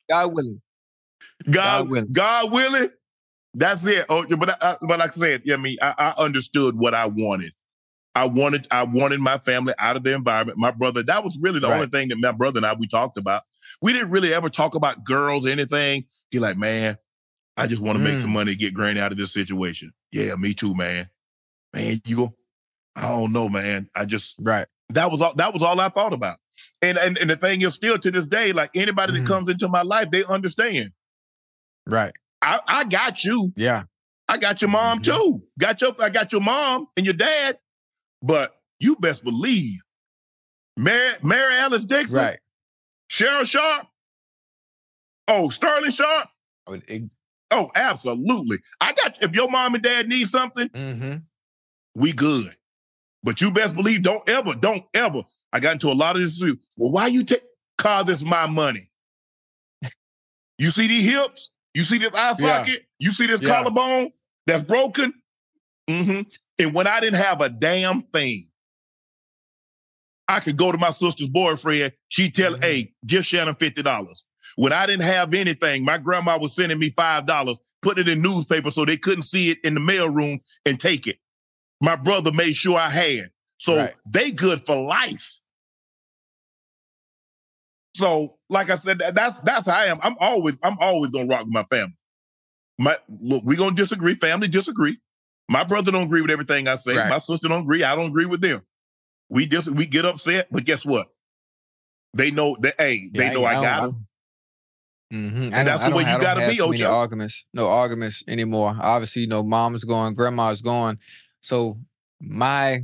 That's it. Oh, but like I said, I understood what I wanted. I wanted my family out of the environment. My brother, that was really the only thing that my brother and we talked about. We didn't really ever talk about girls or anything. He's like, man, I just want to make some money, get Granny out of this situation. Yeah, me too, man. Man, I don't know, man. That was all I thought about. And the thing is, still to this day, like anybody that comes into my life, they understand. Right. I got you. Yeah. I got your mom too. I got your mom and your dad. But you best believe Mary Alice Dixon, right. Cheryl Sharp, Sterling Sharp. Oh, absolutely. If your mom and dad need something, we good. But you best believe, don't ever. I got into a lot of this. Well, why you call this my money? You see these hips? You see this eye socket? You see this collarbone that's broken? Mm-hmm. And when I didn't have a damn thing, I could go to my sister's boyfriend. She'd tell, hey, give Shannon $50. When I didn't have anything, my grandma was sending me $5, put it in newspaper so they couldn't see it in the mailroom and take it. My brother made sure I had. So they good for life. So, like I said, that's how I am. I'm always gonna rock with my family. Look, we're gonna disagree. Family disagree. My brother don't agree with everything I say. My sister don't agree. I don't agree with them. We get upset, but guess what? They know that. Hey, they know I got them. And that's the way you gotta be, Ocho. No arguments anymore. Obviously, mom's gone, grandma's gone. So my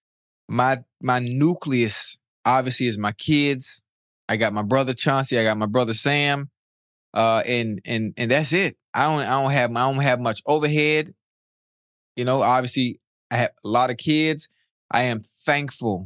nucleus obviously is my kids. I got my brother Chauncey. I got my brother Sam. And that's it. I don't have much overhead. Obviously I have a lot of kids. I am thankful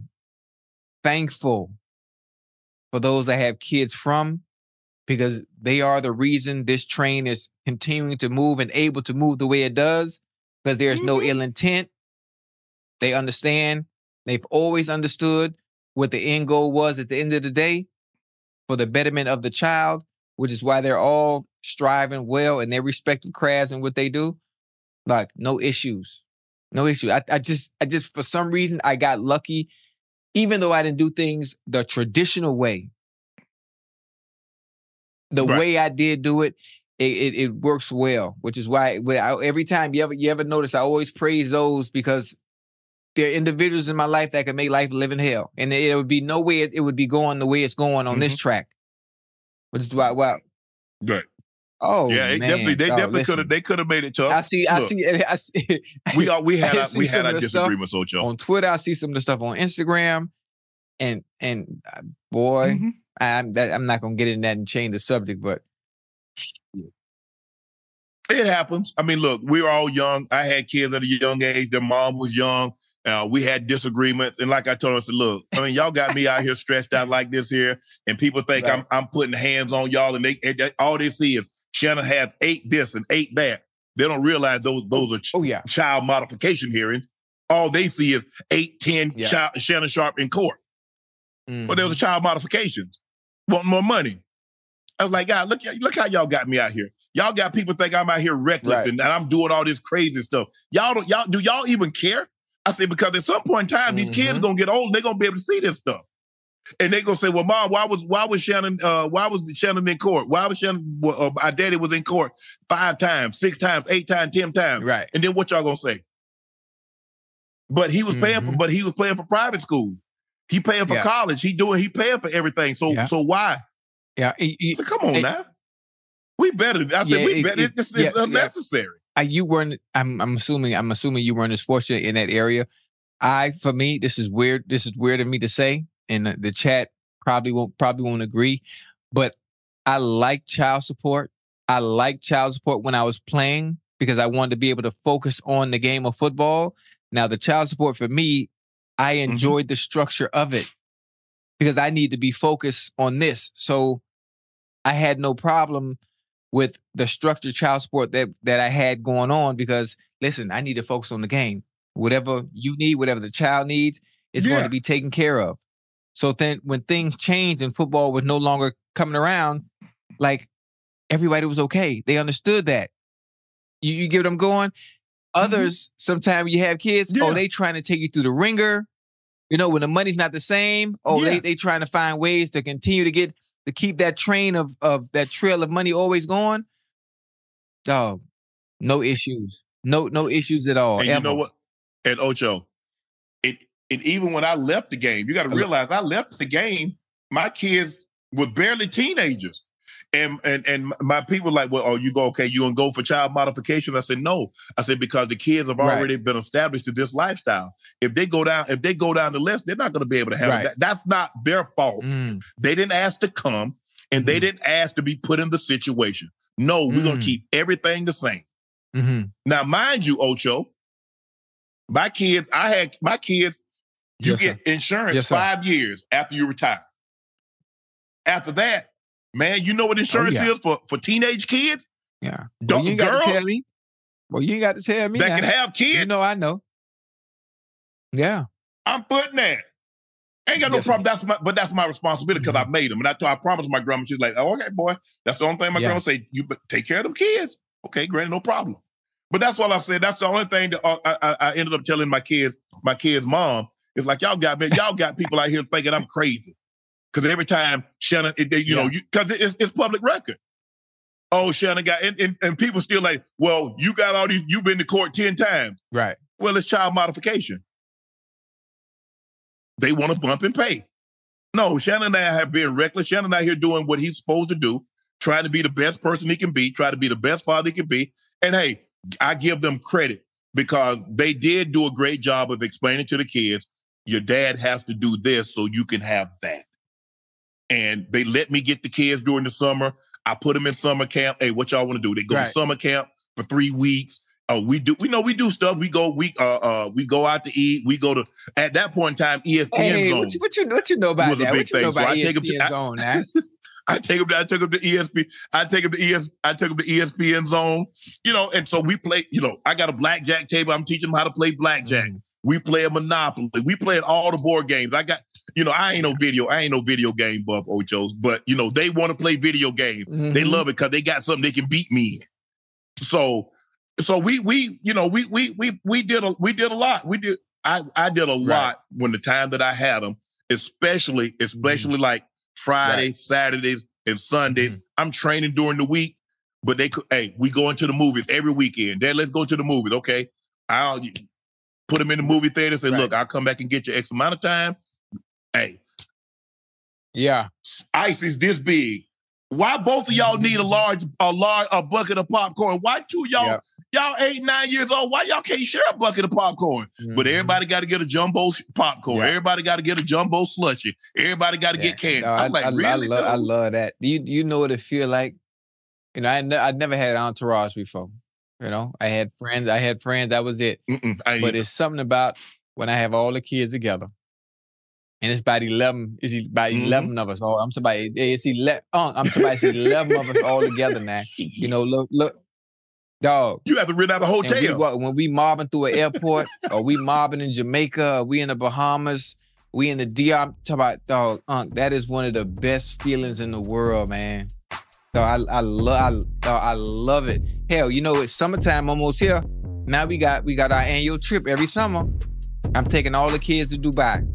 for those I have kids from, because they are the reason this train is continuing to move and able to move the way it does, because there's no ill intent. They understand. They've always understood what the end goal was at the end of the day, for the betterment of the child, which is why they're all striving well in their respective crafts and what they do. Like, no issues. I just, for some reason, I got lucky, even though I didn't do things the traditional way. The way I did do it, it works well, which is why every time you ever notice, I always praise those, because there are individuals in my life that can make life live in hell. And it would be no way it would be going the way it's going on this track. Which is why, wow. Right. Oh, yeah, man. They definitely could have made it tough. I see. We had our disagreements, Ocho. On Twitter, I see some of the stuff on Instagram, and boy, I'm not gonna get in that and change the subject, but it happens. I mean, look, we were all young. I had kids at a young age. Their mom was young. We had disagreements, and like I told her, I said, look, I mean, y'all got me out here stressed out like this here, and people think I'm putting hands on y'all, and they all they see is Shannon has 8 this and 8 that. They don't realize those are child modification hearings. All they see is 8, 10 Shannon Sharp in court. But there was a child modifications. Want more money. I was like, God, look how y'all got me out here. Y'all got people think I'm out here reckless and I'm doing all this crazy stuff. Do y'all even care? I say, because at some point in time, these kids are gonna get old and they're gonna be able to see this stuff. And they're gonna say, well, Mom, why was Shannon in court? Why was Shannon our daddy was in court 5 times, 6 times, 8 times, 10 times? Right. And then what y'all gonna say? But he was paying for private school. He paying for college. He paying for everything. So why? Yeah. So come on now. We better. I said we better. This is unnecessary. You weren't. I'm assuming you weren't as fortunate in that area. For me, this is weird. This is weird of me to say, and the chat probably won't agree. But I like child support. I like child support when I was playing, because I wanted to be able to focus on the game of football. Now, the child support for me I enjoyed the structure of it because I need to be focused on this. So I had no problem with the structured child support that I had going on because, listen, I need to focus on the game. Whatever you need, whatever the child needs, is going to be taken care of. So then when things changed and football was no longer coming around, like everybody was okay. They understood that. You get what I'm going? Others, sometimes you have kids, they trying to take you through the ringer. You know, when the money's not the same, they trying to find ways to continue to keep that train of that trail of money always going. Dog, no issues. No issues at all. And you know what? And Ocho, it even when I left the game, you got to realize I left the game, my kids were barely teenagers. And my people were like, well, you going to go for child modifications? I said, no. I said, because the kids have already been established to this lifestyle. If they go down the list, they're not going to be able to have it. That's not their fault. They didn't ask to come, and they didn't ask to be put in the situation. No, we're going to keep everything the same. Now, mind you, Ocho, my kids, you get insurance 5 years after you retire. After that, man, you know what insurance is for teenage kids? Yeah. You ain't got to tell me. Well, you ain't got to tell me. That can have kids. You know, I know. Yeah. I'm putting that. Ain't got no problem. That's my responsibility because I made them. And I promised my grandma, she's like, oh, okay, boy. That's the only thing my grandma say. You take care of them kids. Okay, granny, no problem. But that's all I said. That's the only thing that I ended up telling my kids' mom. It's like, y'all got people out here thinking I'm crazy. Because every time Shannon, because it's public record. Oh, Shannon got, and people still like, well, you got all these, you've been to court 10 times. Right. Well, it's child modification. They want to bump and pay. No, Shannon and I have been reckless. Shannon out here doing what he's supposed to do, trying to be the best person he can be, trying to be the best father he can be. And hey, I give them credit because they did do a great job of explaining to the kids, your dad has to do this so you can have that. And they let me get the kids during the summer. I put them in summer camp. Hey, what y'all want to do? They go to summer camp for 3 weeks. We do stuff. We go out to eat. We go to, at that point in time, ESPN Zone. What you know about that? What you know about ESPN Zone, man? I took them to ESPN. I took them to ESPN Zone. And so we play. I got a blackjack table. I'm teaching them how to play blackjack. We play a Monopoly. We play all the board games. I got, I ain't no video game buff, Ochos, but they want to play video games. They love it because they got something they can beat me in. So we did a lot. I did a lot when the time that I had them, especially like Fridays, Saturdays, and Sundays. I'm training during the week, but we go into the movies every weekend. Dad, let's go to the movies. Okay. I'll put them in the movie theater and say, look, I'll come back and get you X amount of time. Hey. Yeah. Ice is this big. Why both of y'all need a bucket of popcorn? Why two y'all 8, 9 years old? Why y'all can't share a bucket of popcorn? But everybody got to get a jumbo popcorn. Yeah. Everybody got to get a jumbo slushie. Everybody got to get candy. No, I love that. Do you know what it feel like? I never had an entourage before. I had friends. That was it. But it's something about when I have all the kids together, and it's about 11. It's about 11 of us all. I'm talking about it's 11. I'm talking about it's 11 of us all together now. Look, dog. You have to rent out a hotel. When we mobbing through an airport, or we mobbing in Jamaica, or we in the Bahamas, we in the DR. I'm talking about dog. That is one of the best feelings in the world, man. So I love it. Hell, it's summertime almost here. Now we got our annual trip every summer. I'm taking all the kids to Dubai.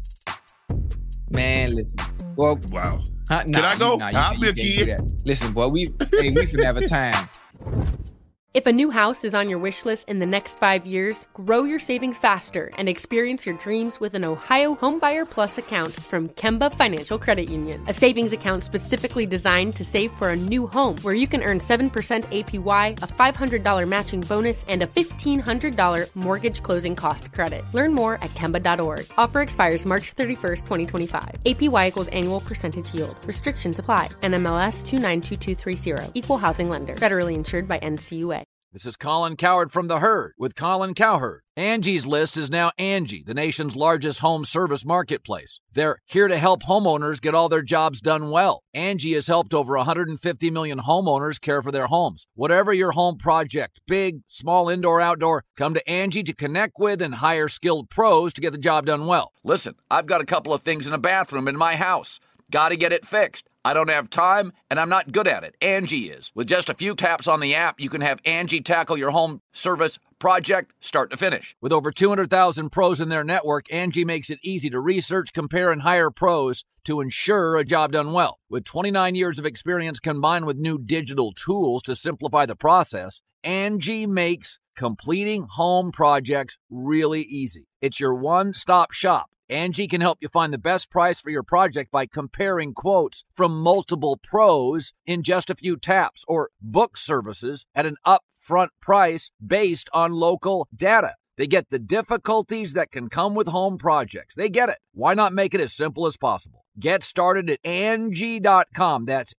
Man, listen. Well, wow. Can I go? I'll be a kid. Listen, boy, we finna have a time. If a new house is on your wish list in the next 5 years, grow your savings faster and experience your dreams with an Ohio Homebuyer Plus account from Kemba Financial Credit Union. A savings account specifically designed to save for a new home where you can earn 7% APY, a $500 matching bonus, and a $1,500 mortgage closing cost credit. Learn more at Kemba.org. Offer expires March 31st, 2025. APY equals annual percentage yield. Restrictions apply. NMLS 292230. Equal housing lender. Federally insured by NCUA. This is Colin Cowherd from The Herd with Colin Cowherd. Angie's List is now Angie, the nation's largest home service marketplace. They're here to help homeowners get all their jobs done well. Angie has helped over 150 million homeowners care for their homes. Whatever your home project, big, small, indoor, outdoor, come to Angie to connect with and hire skilled pros to get the job done well. Listen, I've got a couple of things in a bathroom in my house. Got to get it fixed. I don't have time, and I'm not good at it. Angie is. With just a few taps on the app, you can have Angie tackle your home service project start to finish. With over 200,000 pros in their network, Angie makes it easy to research, compare, and hire pros to ensure a job done well. With 29 years of experience combined with new digital tools to simplify the process, Angie makes completing home projects really easy. It's your one-stop shop. Angie can help you find the best price for your project by comparing quotes from multiple pros in just a few taps, or book services at an upfront price based on local data. They get the difficulties that can come with home projects. They get it. Why not make it as simple as possible? Get started at Angie.com. That's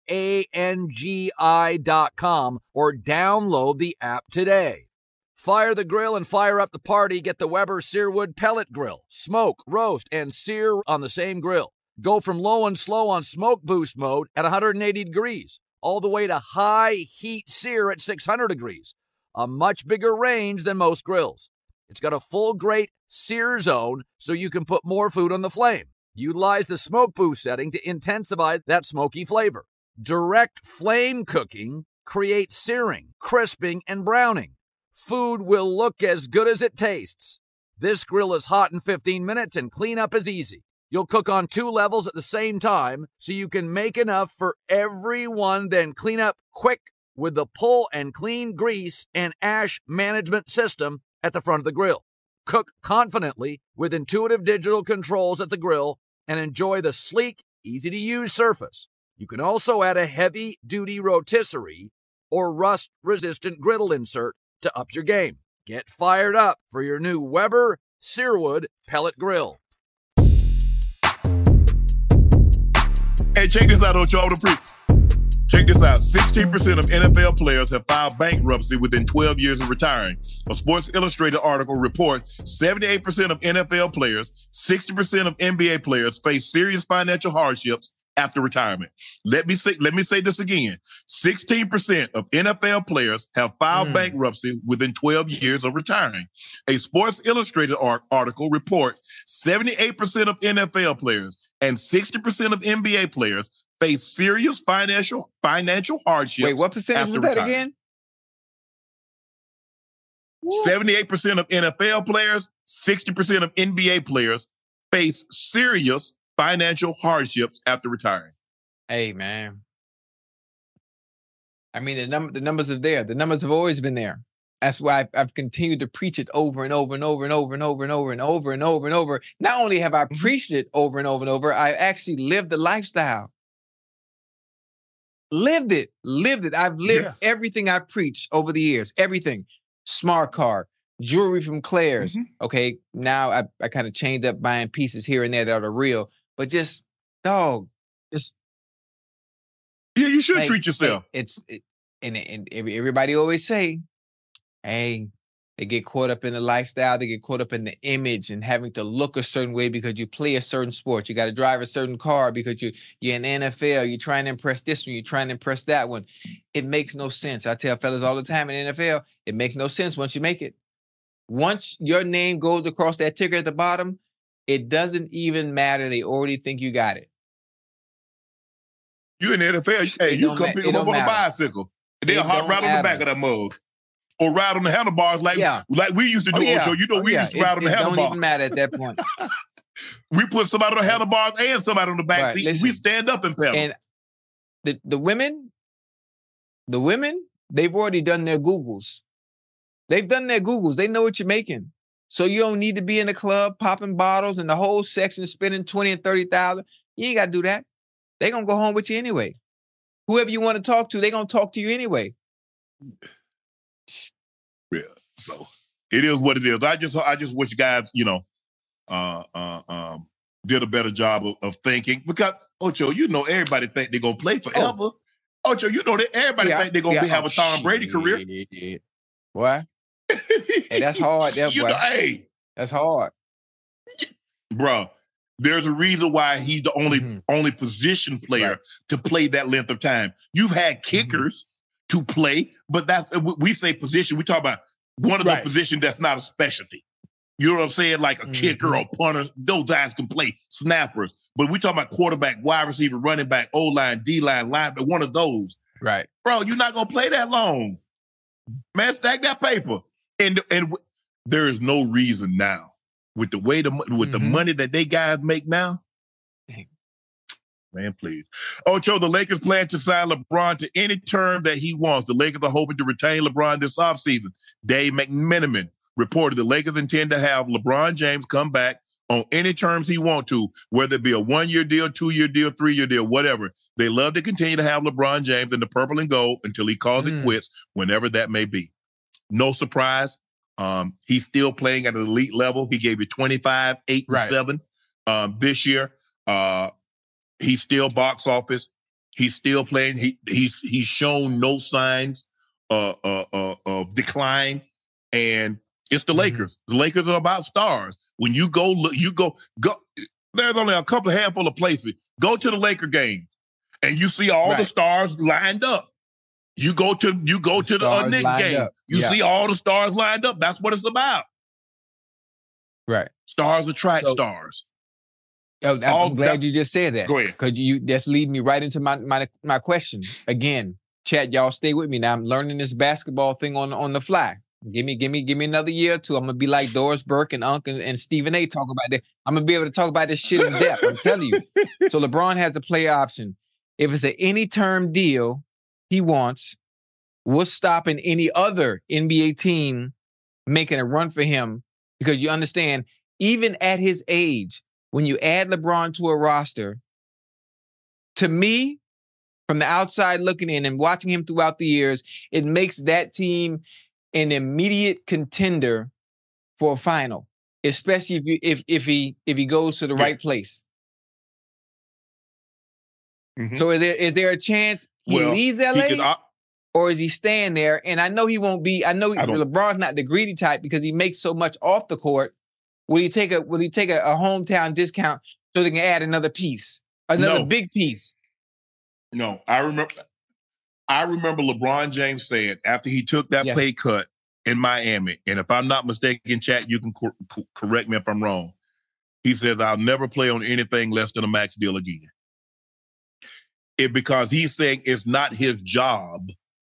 ANGI.com, or download the app today. Fire the grill and fire up the party. Get the Weber Searwood Pellet Grill. Smoke, roast, and sear on the same grill. Go from low and slow on smoke boost mode at 180 degrees, all the way to high heat sear at 600 degrees. A much bigger range than most grills. It's got a full grate sear zone so you can put more food on the flame. Utilize the smoke boost setting to intensify that smoky flavor. Direct flame cooking creates searing, crisping, and browning. Food will look as good as it tastes. This grill is hot in 15 minutes and cleanup is easy. You'll cook on 2 levels at the same time so you can make enough for everyone, then clean up quick with the pull and clean grease and ash management system at the front of the grill. Cook confidently with intuitive digital controls at the grill and enjoy the sleek, easy-to-use surface. You can also add a heavy-duty rotisserie or rust-resistant griddle insert to up your game. Get fired up for your new Weber Searwood Pellet Grill. Hey, check this out, Ocho. Check this out. 16% of NFL players have filed bankruptcy within 12 years of retiring. A Sports Illustrated article reports 78% of NFL players, 60% of NBA players face serious financial hardships after retirement. Let me say this again. 16% of NFL players have filed bankruptcy within 12 years of retiring. A Sports Illustrated article reports 78% of NFL players and 60% of NBA players face serious financial hardships. Wait, what percentage was that again? 78% of NFL players, 60% of NBA players face serious financial hardships after retiring. Hey, man. I mean, the numbers are there. The numbers have always been there. That's why I've continued to preach it over and over and over and over and over and over and over and over and over. Not only have I preached it over and over and over, I actually lived the lifestyle. Lived it. I've lived everything I preached over the years. Everything. Smart car, jewelry from Claire's. Okay, now I kind of changed up buying pieces here and there that are real. But just, dog, just... Yeah, you should treat yourself. And everybody always say, hey, they get caught up in the lifestyle. They get caught up in the image and having to look a certain way because you play a certain sport. You got to drive a certain car because you're in NFL. You're trying to impress this one. You're trying to impress that one. It makes no sense. I tell fellas all the time in NFL, it makes no sense once you make it. Once your name goes across that ticker at the bottom, it doesn't even matter. They already think you got it. You in the NFL, hey, you come pick them up on a bicycle. And they'll hop right on the back of that mug. Or ride on the handlebars like we used to do. Ocho. You know, we used to ride on the handlebars. It don't even matter at that point. We put somebody on the handlebars and somebody on the back seat. Listen, we stand up and pedal. And the women, they've already done their Googles. They've done their Googles. They know what you're making. So you don't need to be in the club popping bottles and the whole section spending $20,000 and $30,000. You ain't got to do that. They're going to go home with you anyway. Whoever you want to talk to, they're going to talk to you anyway. Yeah. So it is what it is. I just wish guys, did a better job of thinking. Because, Ocho, everybody think they're going to play forever. Ocho, that everybody think they're going to have a Tom Brady career. Boy. Hey, that's hard there, boy. Hey. That's hard. Bro, there's a reason why he's the only position player to play that length of time. You've had kickers to play, but we say position. We talk about one of the positions that's not a specialty. You know what I'm saying? Like a kicker or punter. Those guys can play snappers. But we talk about quarterback, wide receiver, running back, O-line, D-line, linebacker, one of those. Right. Bro, you're not going to play that long. Man, stack that paper. And there is no reason now with the way the money that they guys make now. Dang. Man, please. Ocho, the Lakers plan to sign LeBron to any term that he wants. The Lakers are hoping to retain LeBron this offseason. Dave McMenamin reported the Lakers intend to have LeBron James come back on any terms he wants to, whether it be a 1-year deal, 2-year deal, 3-year deal, whatever. They love to continue to have LeBron James in the purple and gold until he calls it quits, whenever that may be. No surprise. He's still playing at an elite level. He gave you 25, 8, and 7 this year. He's still box office. He's still playing. He's shown no signs of decline. And it's the Lakers. The Lakers are about stars. When you go. There's only a couple handful of places. Go to the Laker games, and you see all the stars lined up. You go to the Knicks game. You see all the stars lined up. That's what it's about. Right. Stars attract stars. I'm glad you just said that. Go ahead. Because that's leading me right into my question. Again, chat, y'all stay with me. Now I'm learning this basketball thing on the fly. Give me another year or two. I'm gonna be like Doris Burke and Unc and Stephen A. talk about that. I'm gonna be able to talk about this shit in depth. I'm telling you. So LeBron has a player option. If it's an any term deal he wants, what's stopping any other NBA team making a run for him? Because you understand, even at his age, when you add LeBron to a roster, to me, from the outside looking in and watching him throughout the years, it makes that team an immediate contender for a final, especially if he goes to the right place. So is there a chance he leaves LA, or is he staying there? And I know he won't be. I know LeBron's not the greedy type because he makes so much off the court. Will he take a hometown discount so they can add another piece, another big piece? No, I remember LeBron James saying after he took that pay cut in Miami, and if I'm not mistaken, chat, you can correct me if I'm wrong. He says, "I'll never play on anything less than a max deal again." Because he's saying it's not his job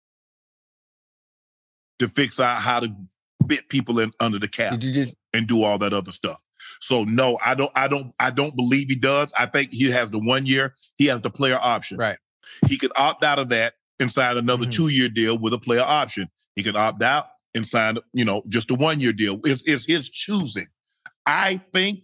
to fix out how to fit people in under the cap and do all that other stuff. So no, I don't believe he does. I think he has the 1 year. He has the player option. Right. He could opt out of that and sign another 2-year deal with a player option. He could opt out and sign, just a 1-year deal. It's his choosing. I think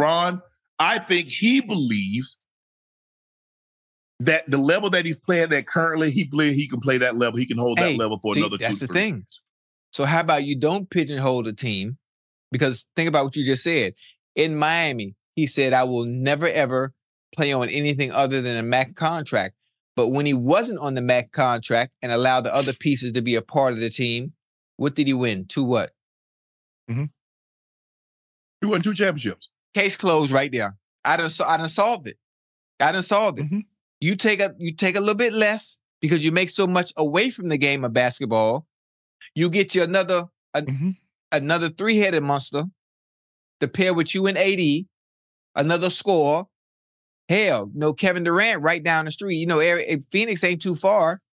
he believes that the level that he's playing at currently, he can play that level. He can hold that level for another 2 years. That's the thing. So how about you don't pigeonhole the team? Because think about what you just said. In Miami, he said, "I will never, ever play on anything other than a MAC contract." But when he wasn't on the MAC contract and allowed the other pieces to be a part of the team, what did he win? 2 what? He won 2 championships. Case closed right there. I done solved it. You take a little bit less because you make so much away from the game of basketball. You get you another 3-headed monster to pair with you and AD, another score. Hell, Kevin Durant right down the street. Phoenix ain't too far.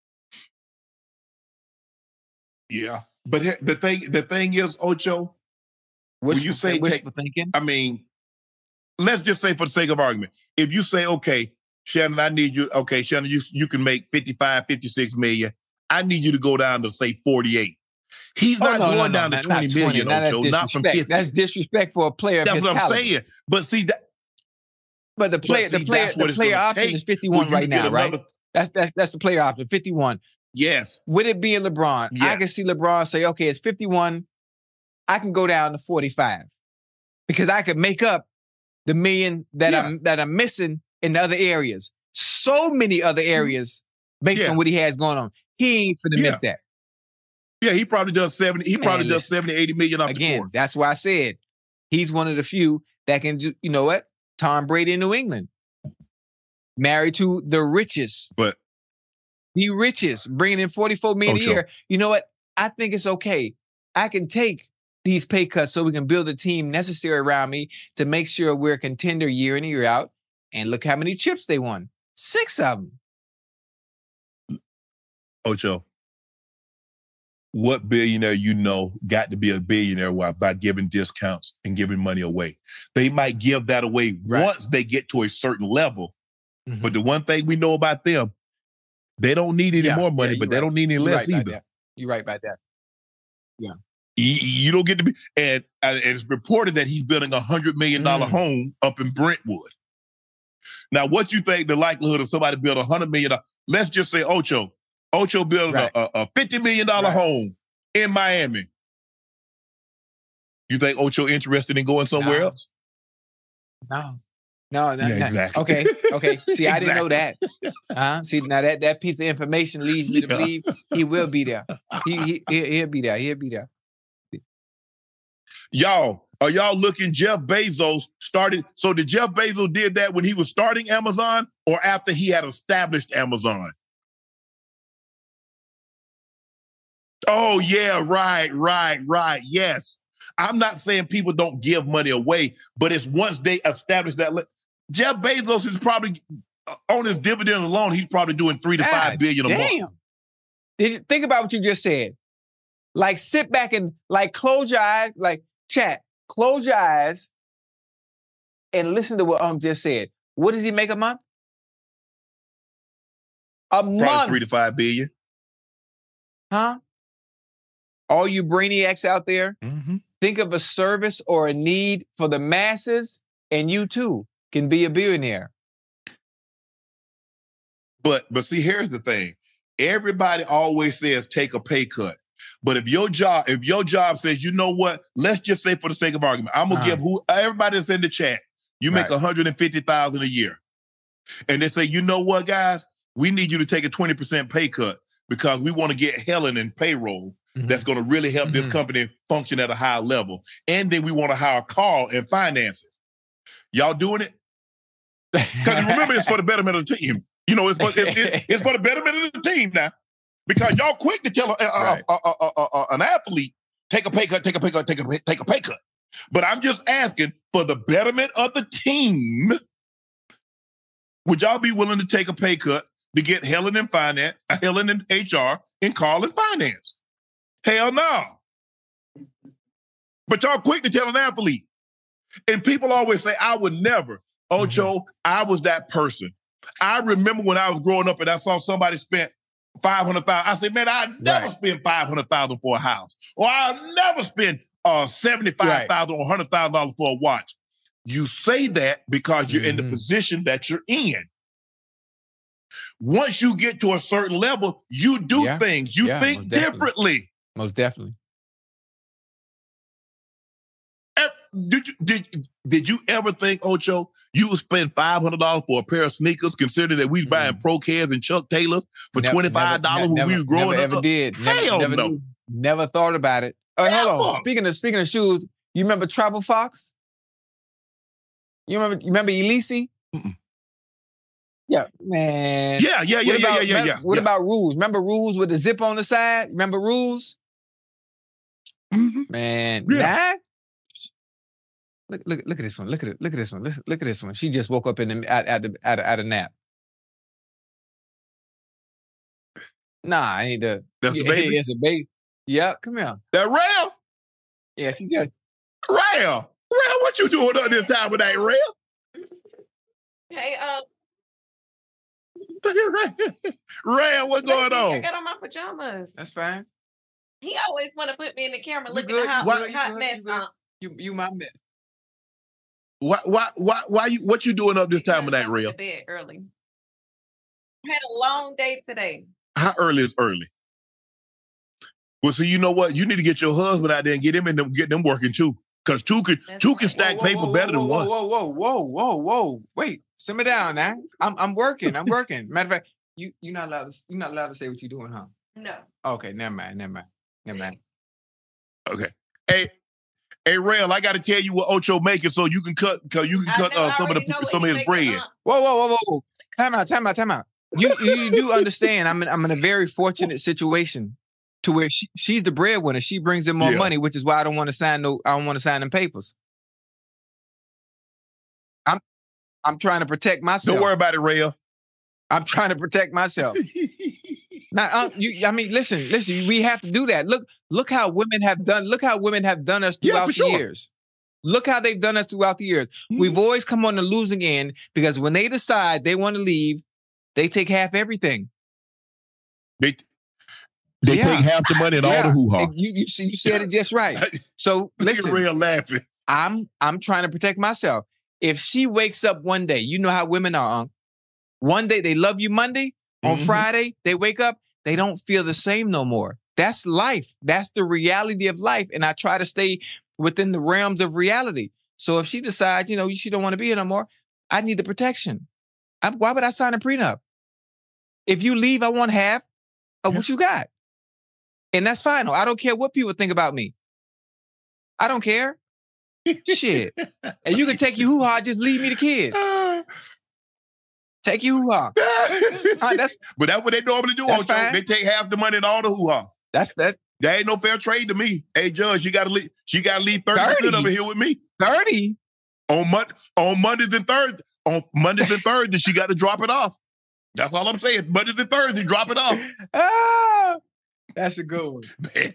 Yeah, but the thing is, Ocho, when you say wishful thinking, I mean, let's just say for the sake of argument, if you say, okay, Shannon, I need you. Okay, Shannon, you can make 55, 56 million. I need you to go down to say 48. He's not going down to 20 million, Ocho. Not from 50. That's disrespect for a player. That's what I'm saying. But see that. But the player option is 51 right now, right? That's the player option, 51. Yes. With it being LeBron, I can see LeBron say, okay, it's 51. I can go down to 45 because I could make up the million that I'm missing in the other areas. So many other areas based on what he has going on. He ain't finna miss that. Yeah, he probably does 70. He probably does 70, 80 million off the court. That's why I said he's one of the few that can do, you know what? Tom Brady in New England. Married to the richest. But the richest, bringing in $44 million a year. You know what? I think it's okay. I can take these pay cuts so we can build the team necessary around me to make sure we're a contender year in and year out. And look how many chips they won. 6 of them. Ocho, what billionaire you know got to be a billionaire by giving discounts and giving money away? They might give that away once they get to a certain level. Mm-hmm. But the one thing we know about them, they don't need any more money, but they don't need any less either. You're right about that. Yeah. You don't get to be, and it's reported that he's building $100 million home up in Brentwood. Now, what you think the likelihood of somebody building $100 million? Let's just say Ocho building a $50 million home in Miami. You think Ocho interested in going somewhere else? No, exactly. Okay. See, I didn't know that. See, now that piece of information leads me to believe he will be there. He'll be there. He'll be there. Y'all, are y'all looking? Jeff Bezos started. So did Jeff Bezos did that when he was starting Amazon or after he had established Amazon? Oh, yeah, right. Yes. I'm not saying people don't give money away, but it's once they establish that. Jeff Bezos is probably, on his dividend alone, he's probably doing $3 to $5 billion a month. Think about what you just said. Like, sit back and, like, close your eyes. Like, chat, close your eyes and listen to what just said. What does he make a month? Probably $3 to $5 billion. Huh? All you brainiacs out there, think of a service or a need for the masses, and you too can be a billionaire. But see, here's the thing. Everybody always says take a pay cut. But if your job says, you know what, let's just say for the sake of argument, I'm gonna give everybody that's in the chat, you make $150,000 a year. And they say, you know what, guys, we need you to take a 20% pay cut because we want to get Helen in payroll. That's going to really help this company function at a high level. And then we want to hire Carl in finances. Y'all doing it? Because remember, it's for the betterment of the team. You know, it's for the betterment of the team now. Because y'all quick to tell an athlete, take a pay cut, take a pay cut, take a pay cut. But I'm just asking, for the betterment of the team, would y'all be willing to take a pay cut to get Helen in finance, Helen in HR, and Carl in finance? Hell no. But y'all quick to tell an athlete. And people always say, I would never. Ocho, I was that person. I remember when I was growing up and I saw somebody spent $500,000. I said, man, I'd never spend $500,000 for a house. Or I'll never spend $75,000 or $100,000 for a watch. You say that because you're in the position that you're in. Once you get to a certain level, you do things. You think differently. Most definitely. Did you ever think, Ocho, you would spend $500 for a pair of sneakers, considering that we was buying Pro Cats and Chuck Taylors for $25 when we were growing up? Never did. Never thought about it. Oh, hold on. Speaking of shoes, you remember Travel Fox? You remember Elise? Yeah, man. Yeah. What about Rules? Remember Rules with the zip on the side? Remember Rules? Man, Look at this one. Look at this one. Look at this one. She just woke up out a nap. Nah, I ain't the. That's the baby. It's a baby. Yep, come here. That Rail? Yeah, she just. Rail, what you doing on this time of night, Rail? Hey, Rail, what's going on? I got on my pajamas. That's fine. He always want to put me in the camera looking at hot mess. You my mess. What you doing up this time of night, Rail? To bed early. I had a long day today. How early is early? Well, so you know what? You need to get your husband out there and get them working too. Because two can stack paper better than one. Whoa. Wait, simmer down now. I'm working. Matter of fact, you're not allowed to say what you're doing, huh? No. Okay, never mind. Yeah, man. Okay. Hey, Rail, I got to tell you what Ocho making so you can cut some of his bread. Whoa. Time out. You do understand I'm in a very fortunate situation to where she's the breadwinner. She brings in more money, which is why I don't want to sign them papers. I'm trying to protect myself. Don't worry about it, Rail. I'm trying to protect myself. Now, listen. We have to do that. Look how women have done. Look how women have done us throughout the years. Look how they've done us throughout the years. Mm-hmm. We've always come on the losing end because when they decide they want to leave, they take half everything. They take half the money and all the hoo-ha. You said it just right. So listen, Real laughing. I'm trying to protect myself. If she wakes up one day, you know how women are, Unc. One day they love you Monday. On Friday, they wake up, they don't feel the same no more. That's life. That's the reality of life. And I try to stay within the realms of reality. So if she decides, she don't want to be here no more, I need the protection. Why would I sign a prenup? If you leave, I want half of what you got. And that's fine. I don't care what people think about me. I don't care. Shit. And you can take your hoo-ha, just leave me the kids. Take your hoo-ha. But that's what they normally do. They take half the money and all the hoo-ha. That ain't no fair trade to me. Hey, Judge, she got to leave 30% of it here with me. 30 on Mondays and Thursdays. On Mondays and Thursdays, she got to drop it off. That's all I'm saying. Mondays and Thursdays, drop it off. That's a good one.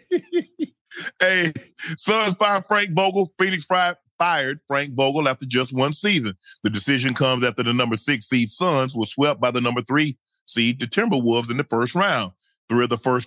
Hey, Suns fired Frank Vogel. Phoenix fired Frank Vogel after just one season. The decision comes after the number 6 seed Suns were swept by the number 3 seed, the Timberwolves, in the first round. Three of the first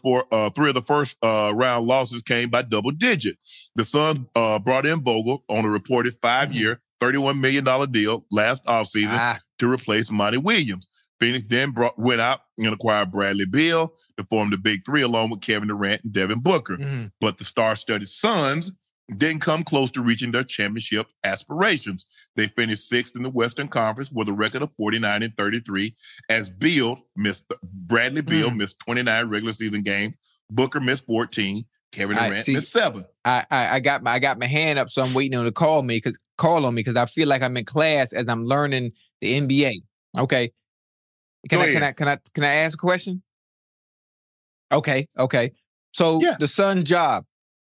round losses came by double digit. The Suns brought in Vogel on a reported 5-year, $31 million deal last offseason to replace Monty Williams. Phoenix then went out and acquired Bradley Beal to form the Big Three along with Kevin Durant and Devin Booker. But the star-studded Suns didn't come close to reaching their championship aspirations. They finished 6th in the Western Conference with a record of 49-33 as Bradley Beal missed 29 regular season games. Booker missed 14. Kevin Durant missed 7. I got my hand up, so I'm waiting on to call on me because I feel like I'm in class as I'm learning the NBA. Okay. Can I ask a question? Okay. So the Sun job,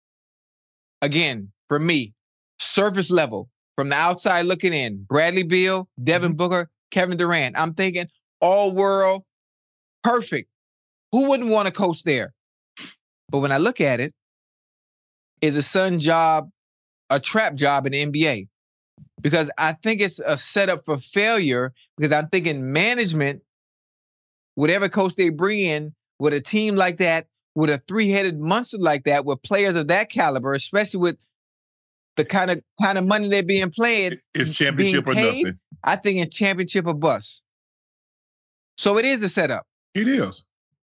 again, for me, surface level, from the outside looking in, Bradley Beal, Devin Booker, Kevin Durant. I'm thinking all world, perfect. Who wouldn't want to coach there? But when I look at it, is the Sun job a trap job in the NBA? Because I think it's a setup for failure, because I'm thinking management, whatever coach they bring in with a team like that, with a 3-headed monster like that, with players of that caliber, especially with the kind of money they're being played, it's championship or nothing. I think it's championship or bust. So it is a setup. It is.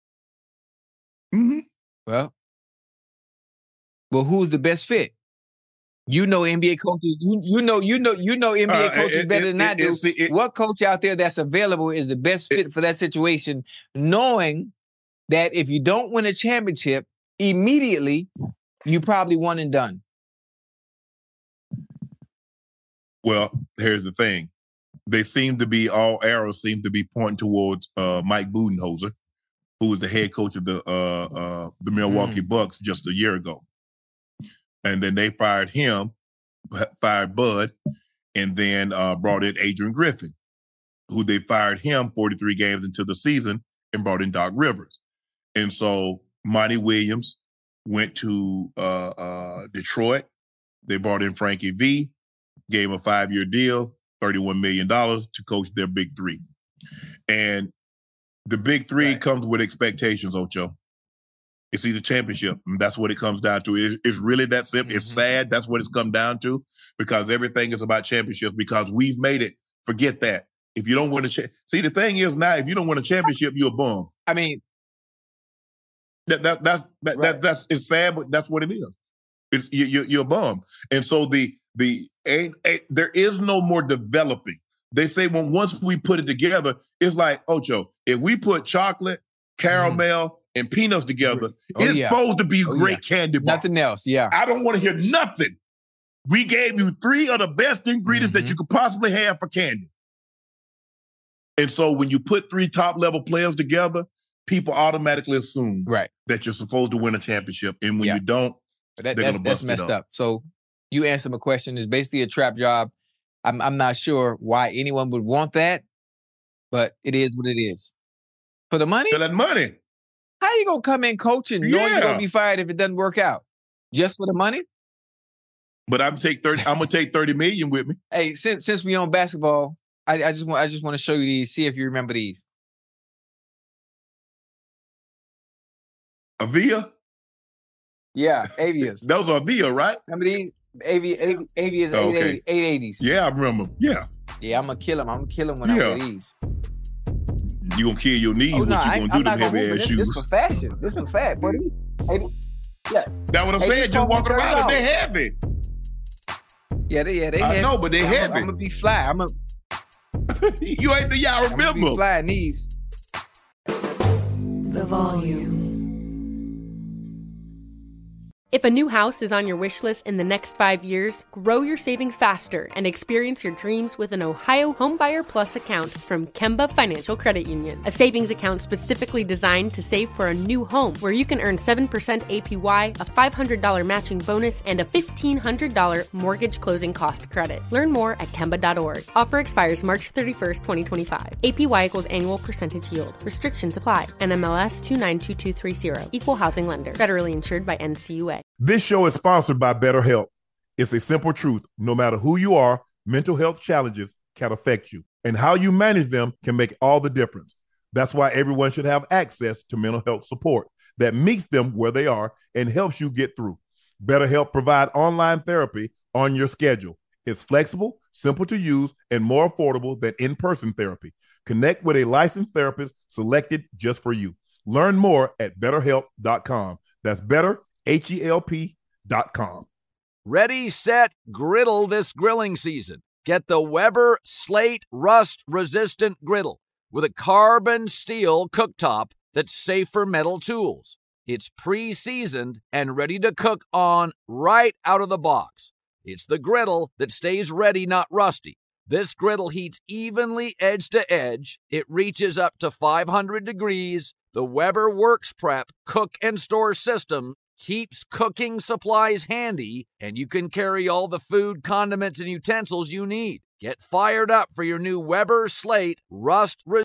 Well, who's the best fit? You know NBA coaches. You know NBA coaches better than I do. What coach out there that's available is the best fit for that situation, knowing that if you don't win a championship immediately, you probably won and done. Well, here's the thing. All arrows seem to be pointing towards Mike Budenholzer, who was the head coach of the Milwaukee Bucks just a year ago. And then they fired Bud, and then brought in Adrian Griffin, who they fired him 43 games into the season and brought in Doc Rivers. And so Monty Williams went to Detroit. They brought in Frankie V, gave him a 5-year deal, $31 million to coach their Big Three. And the Big Three comes with expectations, Ocho. It's either championship. And that's what it comes down to. It's really that simple. It's sad. That's what it's come down to, because everything is about championships, because we've made it. Forget that. If you don't win see, the thing is now, if you don't win a championship, you're a bum. I mean, that's it's sad, but that's what it is. It's you're a bum. And so there is no more developing. They say once we put it together, it's like, Ocho, if we put chocolate, caramel, and peanuts together, it's supposed to be great candy bar. Nothing else, yeah. I don't want to hear nothing. We gave you 3 of the best ingredients that you could possibly have for candy. And so when you put 3 top-level players together, people automatically assume that you're supposed to win a championship. And when you don't, they're going to bust that's messed up. So you answered my question. It's basically a trap job. I'm not sure why anyone would want that, but it is what it is. For the money? For that money. How you going to come in coaching knowing you're going to be fired if it doesn't work out? Just for the money? But I'm gonna take 30 million with me. Hey, since we on basketball, I just want to show you these. See if you remember these. Avia? Yeah, Avias. Those are Avia, right? Remember these? Avias 880s. Yeah, I remember. Yeah. Yeah, I'm gonna kill him. I'm gonna kill him when I wear these. You gonna kill your knees? What you gonna do to them heavy ass shoes? This for fashion. This for fat, buddy. Yeah. That's what I'm saying. You're walking around and they're heavy. Yeah, they heavy. I know, but they heavy. I'm gonna be fly. You ain't the y'all remember. I'm gonna be fly in these. The volume. If a new house is on your wish list in the next 5 years, grow your savings faster and experience your dreams with an Ohio Homebuyer Plus account from Kemba Financial Credit Union. A savings account specifically designed to save for a new home, where you can earn 7% APY, a $500 matching bonus, and a $1,500 mortgage closing cost credit. Learn more at Kemba.org. Offer expires March 31st, 2025. APY equals annual percentage yield. Restrictions apply. NMLS 292230. Equal housing lender. Federally insured by NCUA. This show is sponsored by BetterHelp. It's a simple truth. No matter who you are, mental health challenges can affect you, and how you manage them can make all the difference. That's why everyone should have access to mental health support that meets them where they are and helps you get through. BetterHelp provides online therapy on your schedule. It's flexible, simple to use, and more affordable than in-person therapy. Connect with a licensed therapist selected just for you. Learn more at BetterHelp.com. That's better. HELP.com. Ready, set, griddle this grilling season. Get the Weber Slate rust-resistant griddle with a carbon steel cooktop that's safe for metal tools. It's pre-seasoned and ready to cook on right out of the box. It's the griddle that stays ready, not rusty. This griddle heats evenly edge to edge. It reaches up to 500 degrees. The Weber Works Prep cook and store system keeps cooking supplies handy, and you can carry all the food, condiments, and utensils you need. Get fired up for your new Weber Slate rust